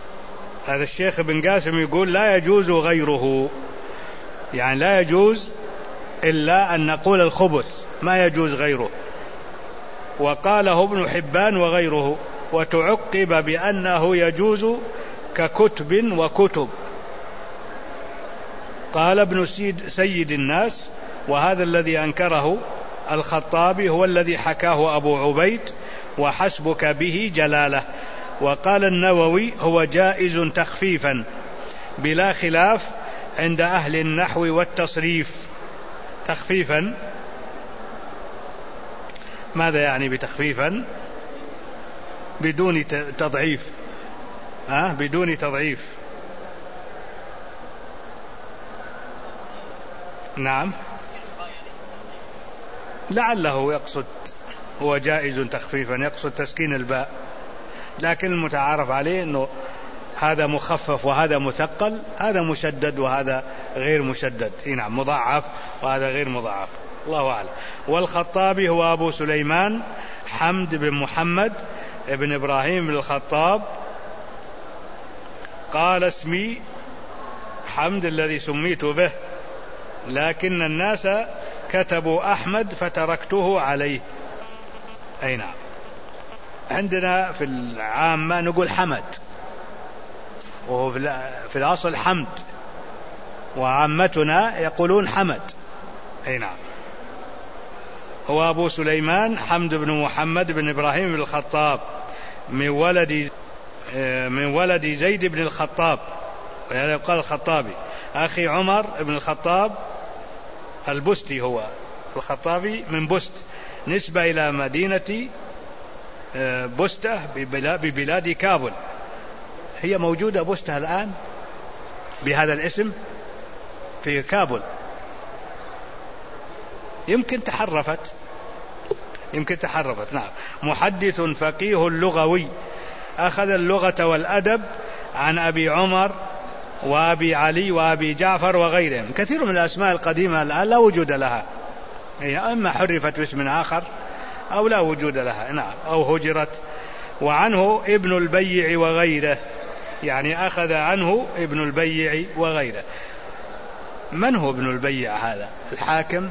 هذا الشيخ ابن قاسم يقول لا يجوز غيره، يعني لا يجوز إلا أن نقول الخبث، ما يجوز غيره. وقاله ابن حبان وغيره، وتعقب بأنه يجوز ككتب وكتب. قال ابن سيد الناس، وهذا الذي أنكره الخطابي هو الذي حكاه أبو عبيد، وحسبك به جلالة. وقال النووي هو جائز تخفيفا بلا خلاف عند أهل النحو والتصريف. تخفيفا ماذا يعني بتخفيفا؟ بدون تضعيف، بدون تضعيف. نعم، لعله يقصد هو جائز تخفيفا، يقصد تسكين الباء، لكن المتعارف عليه أنه هذا مخفف وهذا مثقل، هذا مشدد وهذا غير مشدد. نعم، مضاعف وهذا غير مضاعف، الله أعلم. والخطابي هو أبو سليمان حمد بن محمد ابن إبراهيم بن الخطاب، قال اسمي حمد الذي سميت به، لكن الناس كتبوا أحمد فتركته عليه. أي نعم، عندنا في العامة نقول حمد، وهو في الأصل حمد، وعامتنا يقولون حمد. أي نعم. هو أبو سليمان حمد بن محمد بن إبراهيم بن الخطاب من ولد زيد بن الخطاب، وهذا يقال الخطابي، أخي عمر بن الخطاب البستي. هو الخطابي من بست، نسبة إلى مدينة بستة ببلاد كابل. هي موجودة بستة الآن بهذا الاسم في كابل، يمكن تحرفت. نعم. محدث فقيه لغوي، أخذ اللغة والأدب عن أبي عمر وأبي علي وأبي جعفر وغيرهم. كثير من الأسماء القديمة الآن لا وجود لها، إما حرفت باسم آخر أو لا وجود لها، نعم، أو هجرت. وعنه ابن البيع وغيره، يعني أخذ عنه ابن البيع وغيره. من هو ابن البيع هذا؟ الحاكم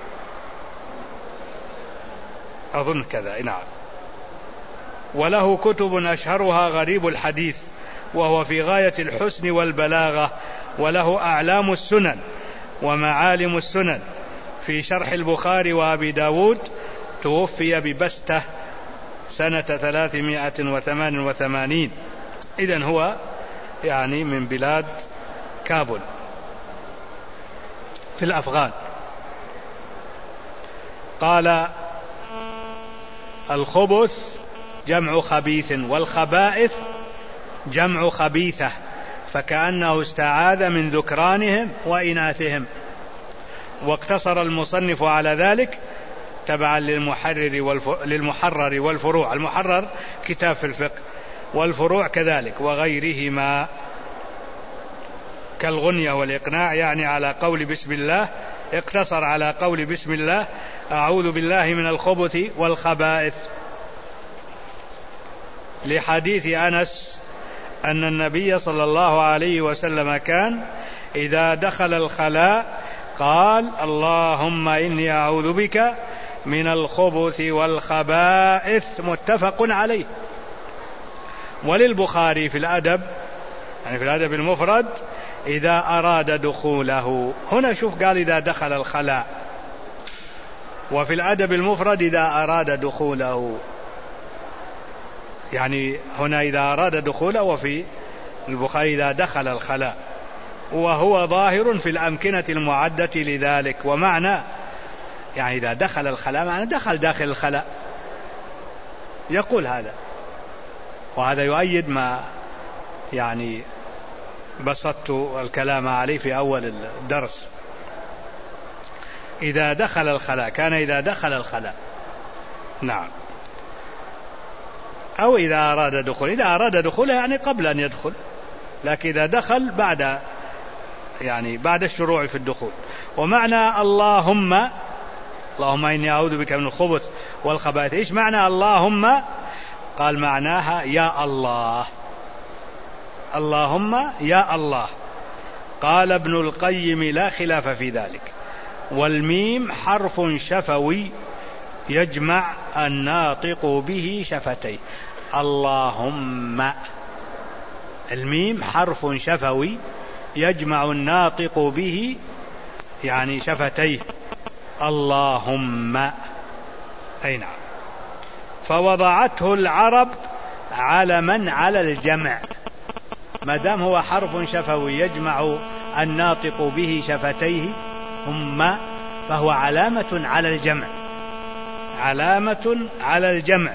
أظن كذا، نعم. وله كتب أشهرها غريب الحديث، وهو في غاية الحسن والبلاغة. وله أعلام السنن ومعالم السنن في شرح البخاري وأبي داود، توفي ببستة سنة 388. إذن هو يعني من بلاد كابل في الأفغان. قال الخبث جمع خبيث، والخبائث جمع خبيثة، فكأنه استعاذ من ذكرانهم وإناثهم. واقتصر المصنف على ذلك تبعا للمحرر والفروع. المحرر كتاب في الفقه، والفروع كذلك، وغيرهما كالغنية والإقناع، يعني على قول بسم الله، اقتصر على قول بسم الله أعوذ بالله من الخبث والخبائث، لحديث أنس أن النبي صلى الله عليه وسلم كان إذا دخل الخلاء قال اللهم إني أعوذ بك من الخبث والخبائث، متفق عليه. وللبخاري في الأدب، يعني في الأدب المفرد، إذا أراد دخوله. هنا شوف قال إذا دخل الخلاء، وفي الأدب المفرد إذا أراد دخوله، يعني هنا إذا أراد دخوله، وفي البخاري إذا دخل الخلاء، وهو ظاهر في الأمكنة المعدة لذلك. ومعنى يعني إذا دخل الخلاء معنى دخل داخل الخلاء، يقول هذا. وهذا يؤيد ما يعني بسطت الكلام عليه في أول الدرس. إذا دخل الخلاء، كان إذا دخل الخلاء، نعم. أو إذا أراد دخول، إذا أراد دخول يعني قبل أن يدخل، لكن إذا دخل بعد، يعني بعد الشروع في الدخول. ومعنى اللهم إني أعوذ بك من الخبث والخبائث، إيش معنى اللهم؟ قال معناها يا الله، اللهم يا الله. قال ابن القيم لا خلاف في ذلك، والميم حرف شفوي يجمع الناطق به شفتيه. اللهم، الميم حرف شفوي يجمع الناطق به يعني شفتيه. اللهم، أي نعم. فوضعته العرب علما على الجمع، ما دام هو حرف شفوي يجمع الناطق به شفتيه هم، فهو علامة على الجمع، علامة على الجمع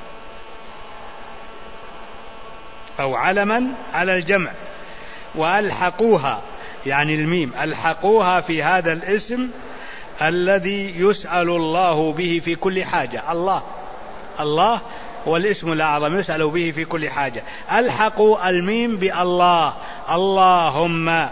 أو علما على الجمع. وألحقوها يعني الميم ألحقوها في هذا الاسم الذي يسأل الله به في كل حاجة. الله هو الاسم الأعظم يسأل به في كل حاجة. ألحقوا الميم بالله، اللهم،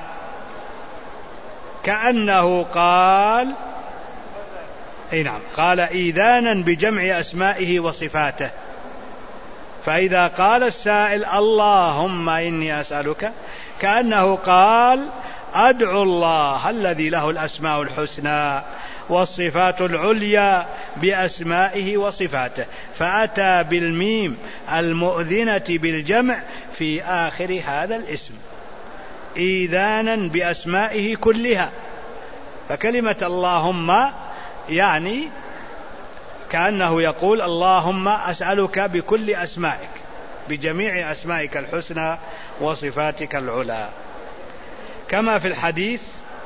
كأنه قال، أي نعم، قال إيذانا بجمع أسمائه وصفاته. فإذا قال السائل اللهم إني أسألك، كأنه قال أدعو الله الذي له الأسماء الحسنى والصفات العليا بأسمائه وصفاته، فأتى بالميم المؤذنة بالجمع في آخر هذا الاسم إيذانا بأسمائه كلها. فكلمة اللهم يعني كأنه يقول اللهم أسألك بكل أسمائك، بجميع أسمائك الحسنى وصفاتك العلى، كما في الحديث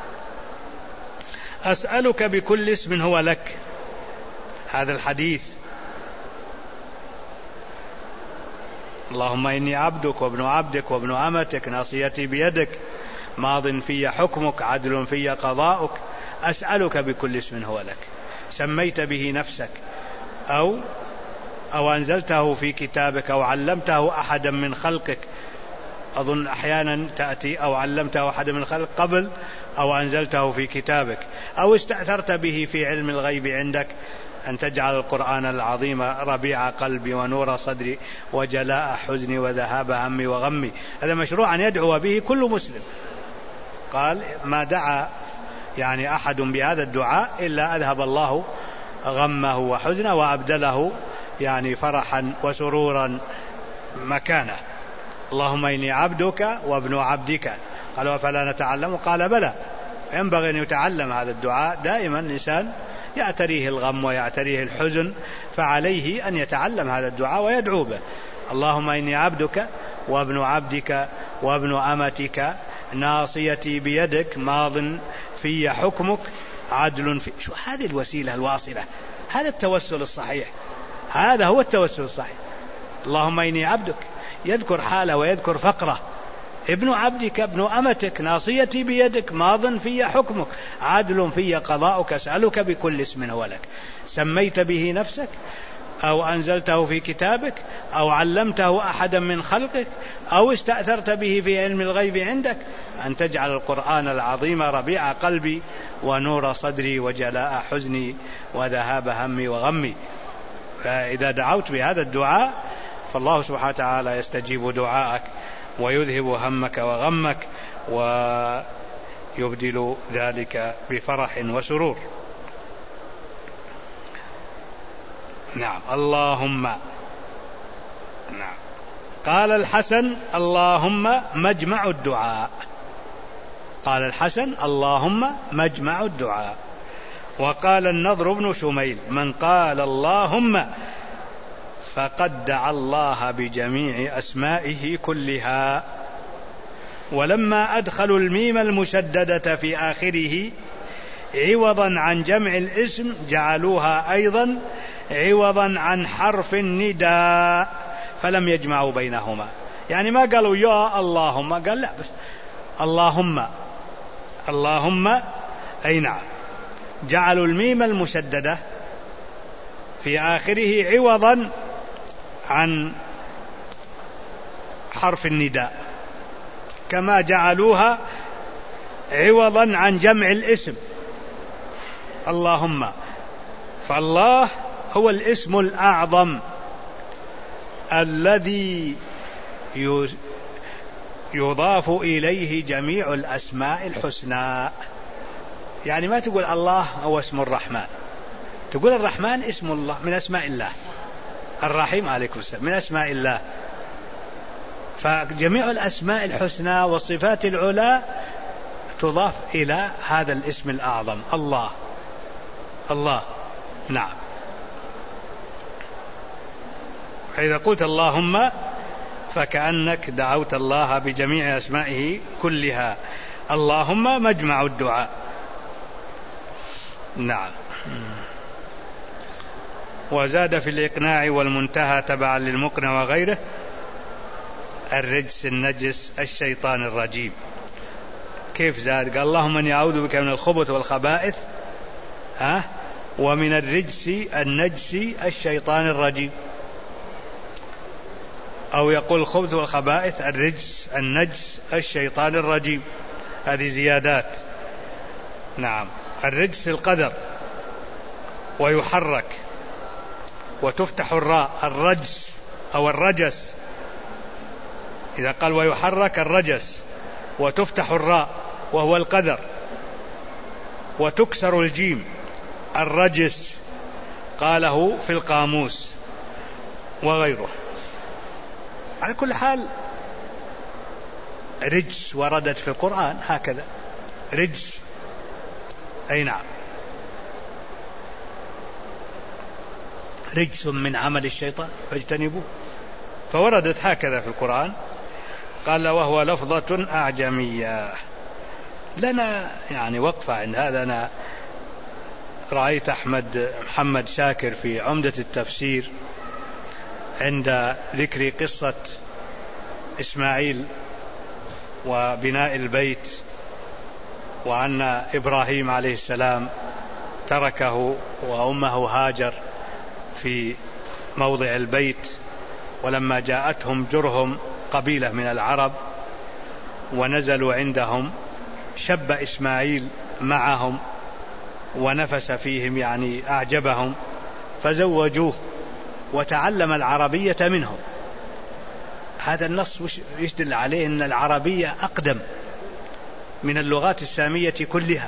أسألك بكل اسم هو لك. هذا الحديث اللهم إني عبدك وابن عبدك وابن أمتك ناصيتي بيدك ماض في حكمك عدل في قضاؤك، أسألك بكل اسم هو لك سميت به نفسك أو أنزلته في كتابك أو علمته أحدا من خلقك. أظن أحيانا تأتي أو علمته أحدا من خلق قبل أو أنزلته في كتابك، أو استأثرت به في علم الغيب عندك أن تجعل القرآن العظيم ربيع قلبي ونور صدري وجلاء حزني وذهاب همي وغمي. هذا مشروع أن يدعو به كل مسلم. قال ما دعا يعني أحد بهذا الدعاء إلا أذهب الله غمه وحزنه وأبدله يعني فرحا وسرورا مكانه. اللهم إني عبدك وابن عبدك. قال وفلا نتعلم؟ قال بلى، ينبغي أن يتعلم هذا الدعاء دائما. الإنسان يعتريه الغم ويعتريه الحزن، فعليه أن يتعلم هذا الدعاء ويدعو به. اللهم إني عبدك وابن عبدك وابن أمتك ناصيتي بيدك ماض في حكمك عدل في. شو هذه الوسيلة الواصلة؟ هذا التوسل الصحيح، هذا هو التوسل الصحيح. اللهم إني عبدك، يذكر حاله ويذكر فقره، ابن عبدك ابن أمتك ناصيتي بيدك ماض في حكمك عدل في قضاؤك، أسألك بكل اسم هو لك سميت به نفسك أو أنزلته في كتابك أو علمته أحدا من خلقك أو استأثرت به في علم الغيب عندك أن تجعل القرآن العظيم ربيع قلبي ونور صدري وجلاء حزني وذهاب همي وغمي. فإذا دعوت بهذا الدعاء فالله سبحانه وتعالى يستجيب دعاءك ويذهب همك وغمك ويبدل ذلك بفرح وسرور. نعم. اللهم، نعم. قال الحسن اللهم مجمع الدعاء، قال الحسن اللهم مجمع الدعاء. وقال النضر بن شميل من قال اللهم فقد دعا الله بجميع أسمائه كلها. ولما أدخلوا الميم المشددة في آخره عوضا عن جمع الاسم جعلوها أيضا عوضا عن حرف النداء فلم يجمعوا بينهما. يعني ما قالوا يا اللهم، قال لا بس اللهم أي نعم، جعلوا الميم المشددة في آخره عوضا عن حرف النداء كما جعلوها عوضا عن جمع الاسم اللهم. فالله هو الاسم الأعظم الذي يضاف إليه جميع الأسماء الحسنى. يعني ما تقول الله هو اسم الرحمن، تقول الرحمن اسم الله من أسماء الله، الرحيم عليكم السلام من أسماء الله. فجميع الأسماء الحسنى والصفات العلى تضاف إلى هذا الاسم الأعظم الله. الله نعم. فإذا قلت اللهم فكأنك دعوت الله بجميع أسمائه كلها. اللهم مجمع الدعاء. نعم. وزاد في الإقناع والمنتهى تبعا للمقنع وغيره الرجس النجس الشيطان الرجيم. كيف زاد؟ قال اللهم اني اعوذ بك من الخبث والخبائث ومن الرجس النجس الشيطان الرجيم، او يقول الخبث والخبائث الرجس النجس الشيطان الرجيم. هذه زيادات. نعم. الرجس القدر ويحرك وتفتح الراء الرجس أو الرجس، إذا قال ويحرك الرجس وتفتح الراء وهو القدر، وتكسر الجيم الرجس قاله في القاموس وغيره. على كل حال رجس وردت في القرآن هكذا رجس. أي نعم. رجس من عمل الشيطان فاجتنبوه، فوردت هكذا في القرآن. قال وهو لفظة أعجمية. لنا يعني وقفة عند هذا. أنا رأيت محمد شاكر في عمدة التفسير عند ذكر قصة إسماعيل وبناء البيت، وأن إبراهيم عليه السلام تركه وأمه هاجر في موضع البيت، ولما جاءتهم جرهم قبيلة من العرب ونزلوا عندهم شب إسماعيل معهم ونفس فيهم يعني أعجبهم فزوجوه وتعلم العربية منهم. هذا النص يدل عليه أن العربية أقدم من اللغات السامية كلها،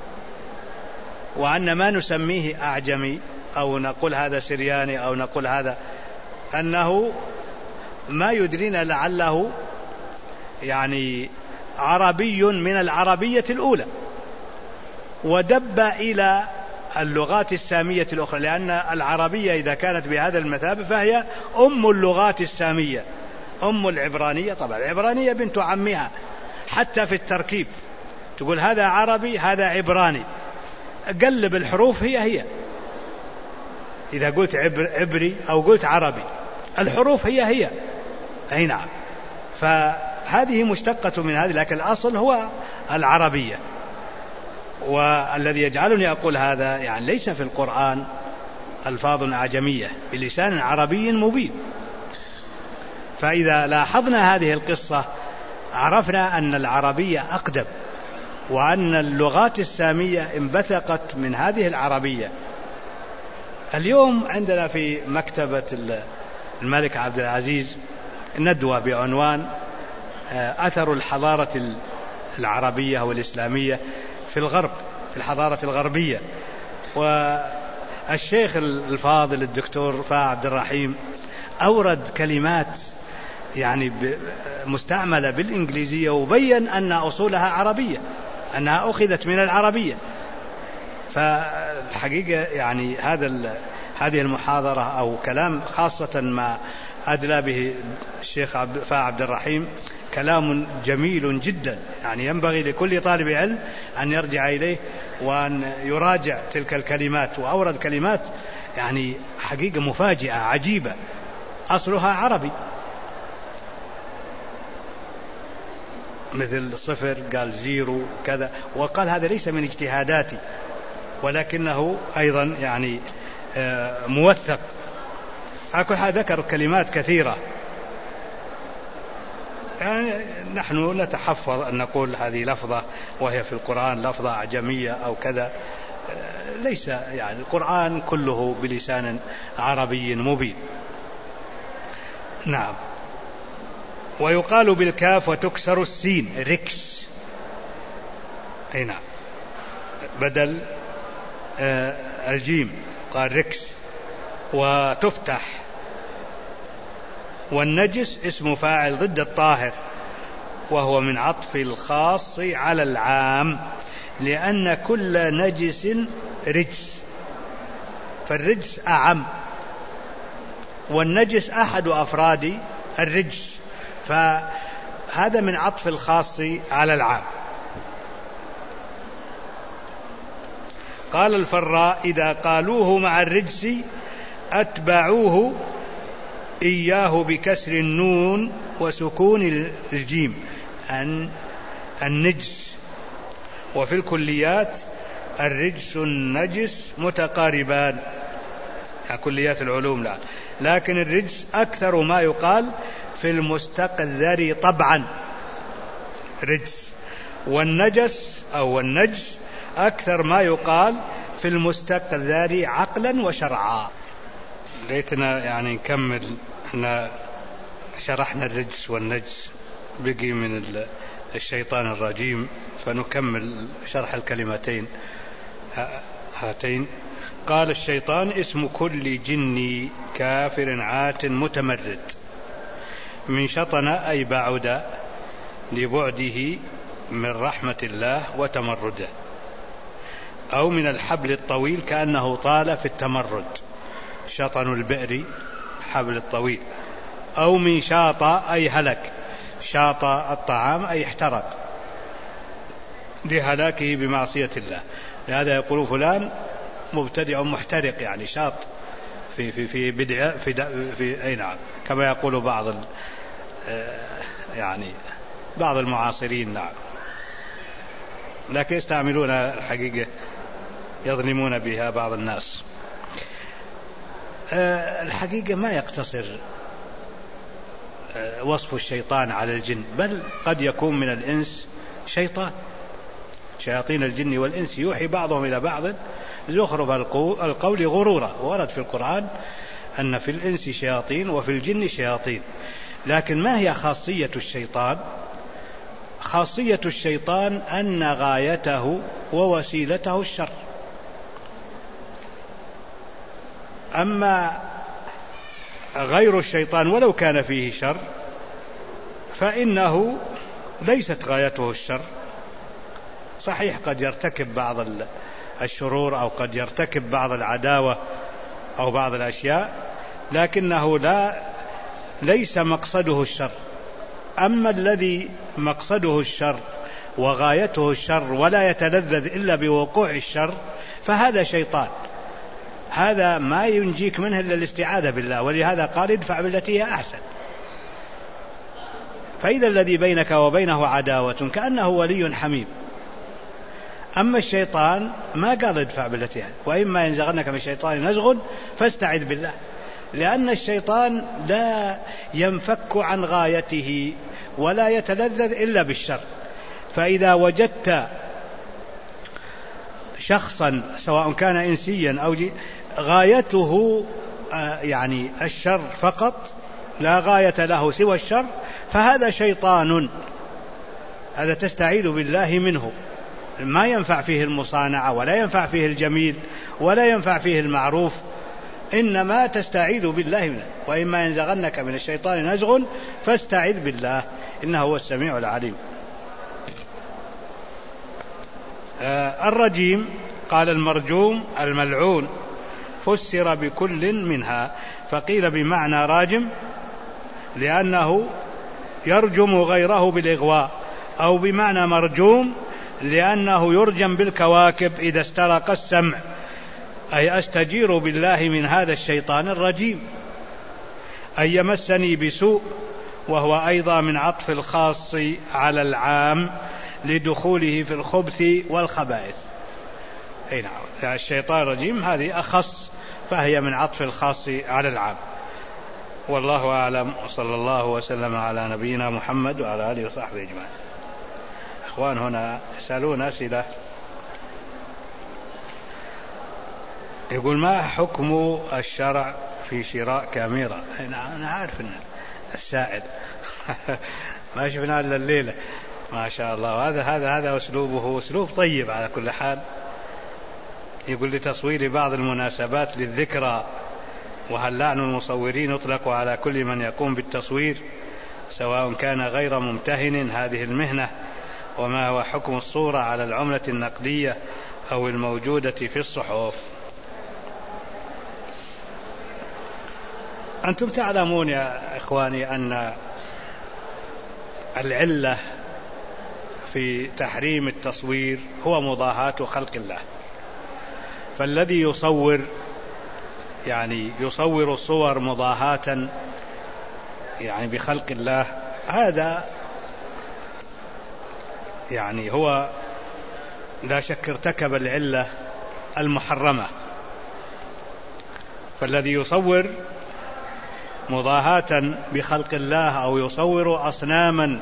وأن ما نسميه أعجمي أو نقول هذا سرياني أو نقول هذا أنه ما يدرينا لعله يعني عربي من العربية الأولى ودب إلى اللغات السامية الأخرى، لأن العربية إذا كانت بهذا المثابة فهي أم اللغات السامية، أم العبرانية. طبعا العبرانية بنت عمها حتى في التركيب، تقول هذا عربي هذا عبراني، قلب الحروف هي إذا قلت عبري أو قلت عربي الحروف هي. أي نعم. فهذه مشتقة من هذه، لكن الأصل هو العربية. والذي يجعلني أقول هذا يعني ليس في القرآن ألفاظ أعجمية بلسان عربي مبين. فإذا لاحظنا هذه القصة عرفنا أن العربية أقدم، وأن اللغات السامية انبثقت من هذه العربية. اليوم عندنا في مكتبة الملك عبد العزيز ندوة بعنوان أثر الحضارة العربية والإسلامية في الغرب، في الحضارة الغربية. والشيخ الفاضل الدكتور فاع عبد الرحيم أورد كلمات يعني مستعملة بالإنجليزية، وبين أن أصولها عربية، أنها أخذت من العربية. فالحقيقة يعني هذه المحاضرة أو كلام خاصة ما أدلى به الشيخ فاع عبد الرحيم كلام جميل جدا، يعني ينبغي لكل طالب علم أن يرجع إليه وأن يراجع تلك الكلمات. وأورد كلمات يعني حقيقة مفاجئة عجيبة أصلها عربي، مثل صفر قال زيرو كذا، وقال هذا ليس من اجتهاداتي ولكنه أيضا يعني موثق. ذكر كلمات كثيرة، يعني نحن نتحفظ أن نقول هذه لفظة وهي في القرآن لفظة أعجمية أو كذا، ليس يعني القرآن كله بلسان عربي مبين. نعم. ويقال بالكاف وتكسر السين ركس، هنا بدل الجيم قال ركس، وتفتح. والنجس اسم فاعل ضد الطاهر، وهو من عطف الخاص على العام، لأن كل نجس رجس، فالرجس أعم، والنجس أحد أفراد الرجس، فهذا من عطف الخاص على العام. قال الفراء: إذا قالوه مع الرجس أتبعوه إياه بكسر النون وسكون الجيم النجس. وفي الكليات الرجس النجس متقاربان، كليات العلوم لا، لكن الرجس أكثر ما يقال في المستقذر طبعا رجس، والنجس أو النجس أكثر ما يقال في المستقذر عقلا وشرعا. ليتنا يعني نكمل، احنا شرحنا الرجس والنجس، بقي من الشيطان الرجيم، فنكمل شرح الكلمتين هاتين. قال: الشيطان اسم كل جني كافر عات متمرد، من شطن أي بعد، لبعده من رحمة الله وتمرده، أو من الحبل الطويل كأنه طال في التمرد، شطن البئر حبل الطويل، أو من شاط أي هلك، شاط الطعام أي احترق، لهلاكه بمعصية الله. لهذا يقول فلان مبتدع محترق، يعني شاط في بدع في أي نعم، كما يقول يعني بعض المعاصرين، نعم، لكن يستعملون الحقيقة يظلمون بها بعض الناس. الحقيقة ما يقتصر وصف الشيطان على الجن، بل قد يكون من الإنس شيطان، شياطين الجن والإنس يوحي بعضهم إلى بعض زخرف القول غرورا. ورد في القرآن أن في الإنس شياطين وفي الجن شياطين. لكن ما هي خاصية الشيطان؟ خاصية الشيطان أن غايته ووسيلته الشر. أما غير الشيطان ولو كان فيه شر فإنه ليست غايته الشر. صحيح قد يرتكب بعض الشرور أو قد يرتكب بعض العداوة أو بعض الأشياء، لكنه ليس مقصده الشر. أما الذي مقصده الشر وغايته الشر ولا يتلذذ إلا بوقوع الشر فهذا شيطان، هذا ما ينجيك منه إلا الاستعاذة بالله. ولهذا قال: ادفع بالتي هي أحسن. فإذا الذي بينك وبينه عداوة كأنه ولي حميم. أما الشيطان ما قال ادفع بالتي هي، وإما ينزغنك من الشيطان نزغ فاستعذ بالله، لأن الشيطان لا ينفك عن غايته ولا يتلذذ إلا بالشر. فإذا وجدت شخصا سواء كان إنسيا أو غايته يعني الشر فقط، لا غاية له سوى الشر، فهذا شيطان، هذا تستعيذ بالله منه. ما ينفع فيه المصانعة ولا ينفع فيه الجميل ولا ينفع فيه المعروف، إنما تستعيذ بالله منه. وإما ينزغنك من الشيطان نزغ فاستعذ بالله إنه هو السميع العليم. الرجيم قال: المرجوم الملعون، فسر بكل منها، فقيل بمعنى راجم لأنه يرجم غيره بالإغواء، أو بمعنى مرجوم لأنه يرجم بالكواكب إذا استرق السمع، أي أستجير بالله من هذا الشيطان الرجيم أن يمسني بسوء، وهو أيضا من عطف الخاص على العام لدخوله في الخبث والخبائث. أي نعم، الشيطان الرجيم هذه أخص، فهي من عطف الخاص على العام. والله أعلم، وصلى الله وسلم على نبينا محمد وعلى آله وصحبه أجمعين. أخوان هنا يسألون أسئلة، يقول: ما حكم الشرع في شراء كاميرا؟ أنا عارف أن السائل ما شفنا إلا الليلة ما شاء الله. هذا أسلوبه أسلوب طيب على كل حال. يقول لتصوير بعض المناسبات للذكرى، وهل لعن المصورين يطلق على كل من يقوم بالتصوير سواء كان غير ممتهن هذه المهنة؟ وما هو حكم الصورة على العملة النقدية أو الموجودة في الصحف؟ أنتم تعلمون يا إخواني أن العلة في تحريم التصوير هو مضاهاة خلق الله. فالذي يصور يعني يصور الصور مضاهاة يعني بخلق الله، هذا يعني هو لا شك ارتكب العلة المحرمة. فالذي يصور مضاهاة بخلق الله أو يصور أصناما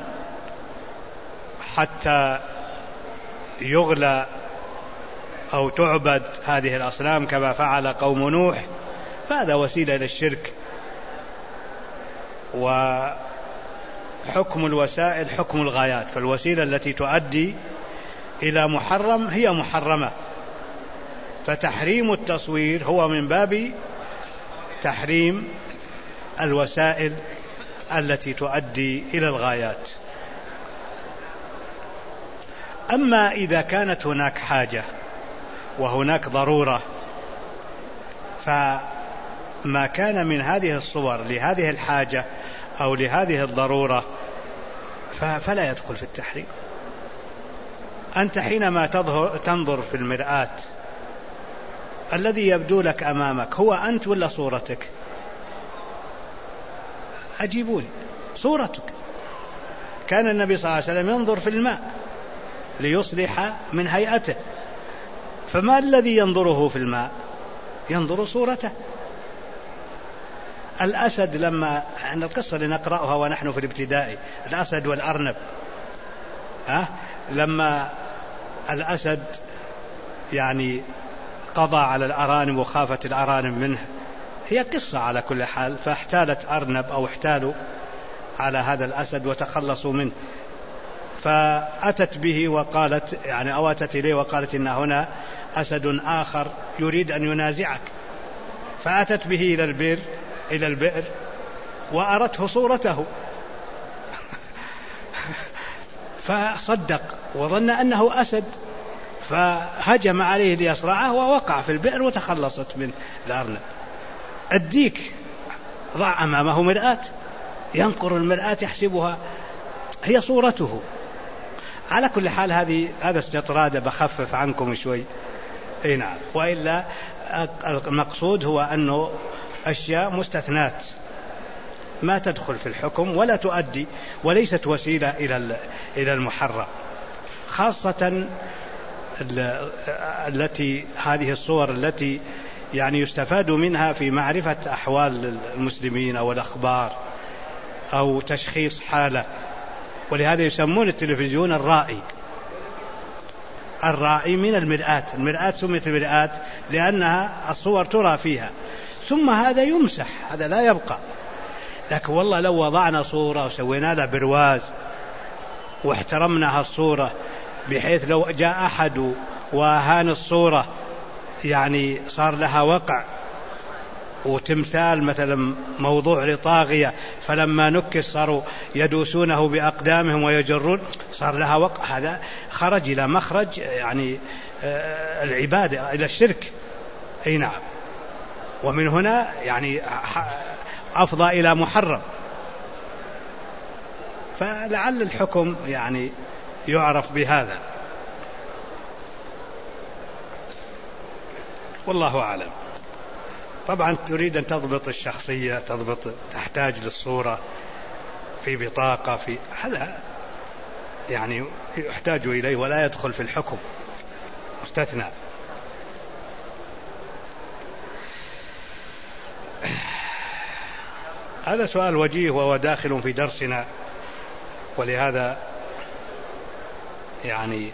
حتى يغلى أو تعبد هذه الأصنام كما فعل قوم نوح، فهذا وسيلة للشرك. وحكم الوسائل حكم الغايات، فالوسيلة التي تؤدي إلى محرم هي محرمة. فتحريم التصوير هو من باب تحريم الوسائل التي تؤدي إلى الغايات. أما إذا كانت هناك حاجة وهناك ضرورة، فما كان من هذه الصور لهذه الحاجة أو لهذه الضرورة فلا يدخل في التحريم. أنت حينما تنظر في المرآة الذي يبدو لك أمامك هو أنت ولا صورتك؟ أجيبوني، صورتك. كان النبي صلى الله عليه وسلم ينظر في الماء ليصلح من هيئته، فما الذي ينظره في الماء؟ ينظر صورته. الأسد لما عند القصة لنقرأها ونحن في الابتدائي، الأسد والأرنب، لما الأسد يعني قضى على الأرانب وخافت الأرانب منه، هي قصة على كل حال، فاحتالت أرنب أو احتالوا على هذا الأسد وتخلصوا منه، فأتت به وقالت يعني أو أتت إليه وقالت إن هنا أسد آخر يريد أن ينازعك، فأتت به إلى البئر وأرته صورته فصدق وظن أنه أسد، فهجم عليه ليصرعه ووقع في البئر وتخلصت من الأرنب. الديك ضع أمامه مرآة، ينقر المرآة يحسبها هي صورته. على كل حال هذا استطراد بخفف عنكم شوي. نعم. وإلا المقصود هو أنه أشياء مستثنات ما تدخل في الحكم ولا تؤدي وليست وسيلة إلى المحرم، خاصة هذه الصور التي يعني يستفاد منها في معرفة أحوال المسلمين أو الأخبار أو تشخيص حالة. ولهذا يسمون التلفزيون الرائي من المرآة سميت المرآة لأنها الصور ترى فيها، ثم هذا يمسح، هذا لا يبقى. لكن والله لو وضعنا صورة وسوينا لها برواز واحترمنا هالصورة بحيث لو جاء أحد وهان الصورة يعني صار لها وقع، وتمثال مثلا موضوع لطاغية فلما نكس صاروا يدوسونه بأقدامهم ويجرون، صار لها وقع، هذا خرج إلى مخرج يعني العبادة إلى الشرك. أي نعم. ومن هنا يعني أفضى إلى محرم. فلعل الحكم يعني يعرف بهذا، والله أعلم. طبعا تريد أن تضبط الشخصية، تحتاج للصورة في بطاقة، في هذا يعني يحتاج إليه ولا يدخل في الحكم، مستثنى. هذا سؤال وجيه وهو داخل في درسنا، ولهذا يعني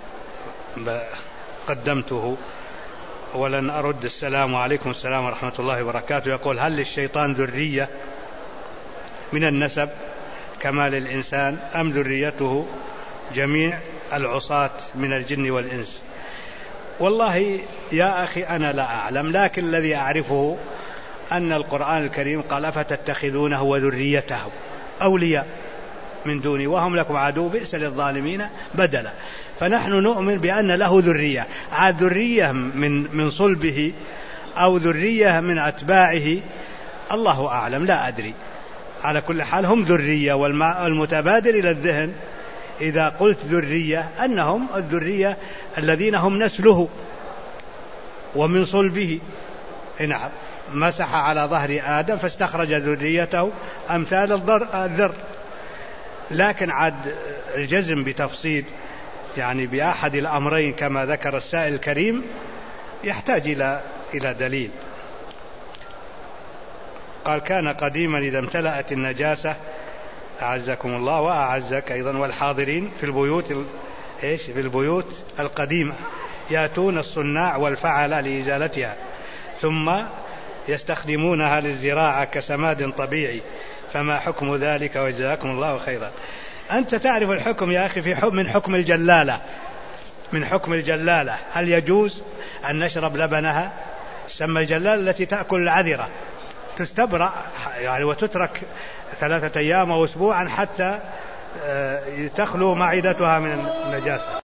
قدمته. ولن أرد. السلام عليكم. السلام ورحمة الله وبركاته. يقول: هل للشيطان ذرية من النسب كمال الإنسان أم ذريته جميع العصاة من الجن والإنس؟ والله يا أخي أنا لا أعلم، لكن الذي أعرفه أن القرآن الكريم قال أفتتخذونه وذريته أولياء من دوني وهم لكم عدو بئس للظالمين بدلا. فنحن نؤمن بأن له ذرية، عاد ذرية من صلبه أو ذرية من أتباعه الله أعلم، لا أدري. على كل حال هم ذرية، والمتبادر إلى الذهن إذا قلت ذرية أنهم الذرية الذين هم نسله ومن صلبه. نعم، مسح على ظهر آدم فاستخرج ذريته أمثال الذر. لكن عاد الجزم بتفصيل يعني بأحد الأمرين كما ذكر السائل الكريم يحتاج إلى دليل. قال كان قديما إذا امتلأت النجاسة أعزكم الله وأعزك أيضا والحاضرين في البيوت القديمة يأتون الصناع والفعلة لإزالتها ثم يستخدمونها للزراعة كسماد طبيعي، فما حكم ذلك وجزاكم الله خيرا؟ أنت تعرف الحكم يا أخي من حكم الجلالة هل يجوز أن نشرب لبنها؟ تسمى الجلالة التي تأكل العذرة، تستبرأ يعني وتترك 3 أيام أو أسبوعا حتى تخلو معدتها من النجاسة.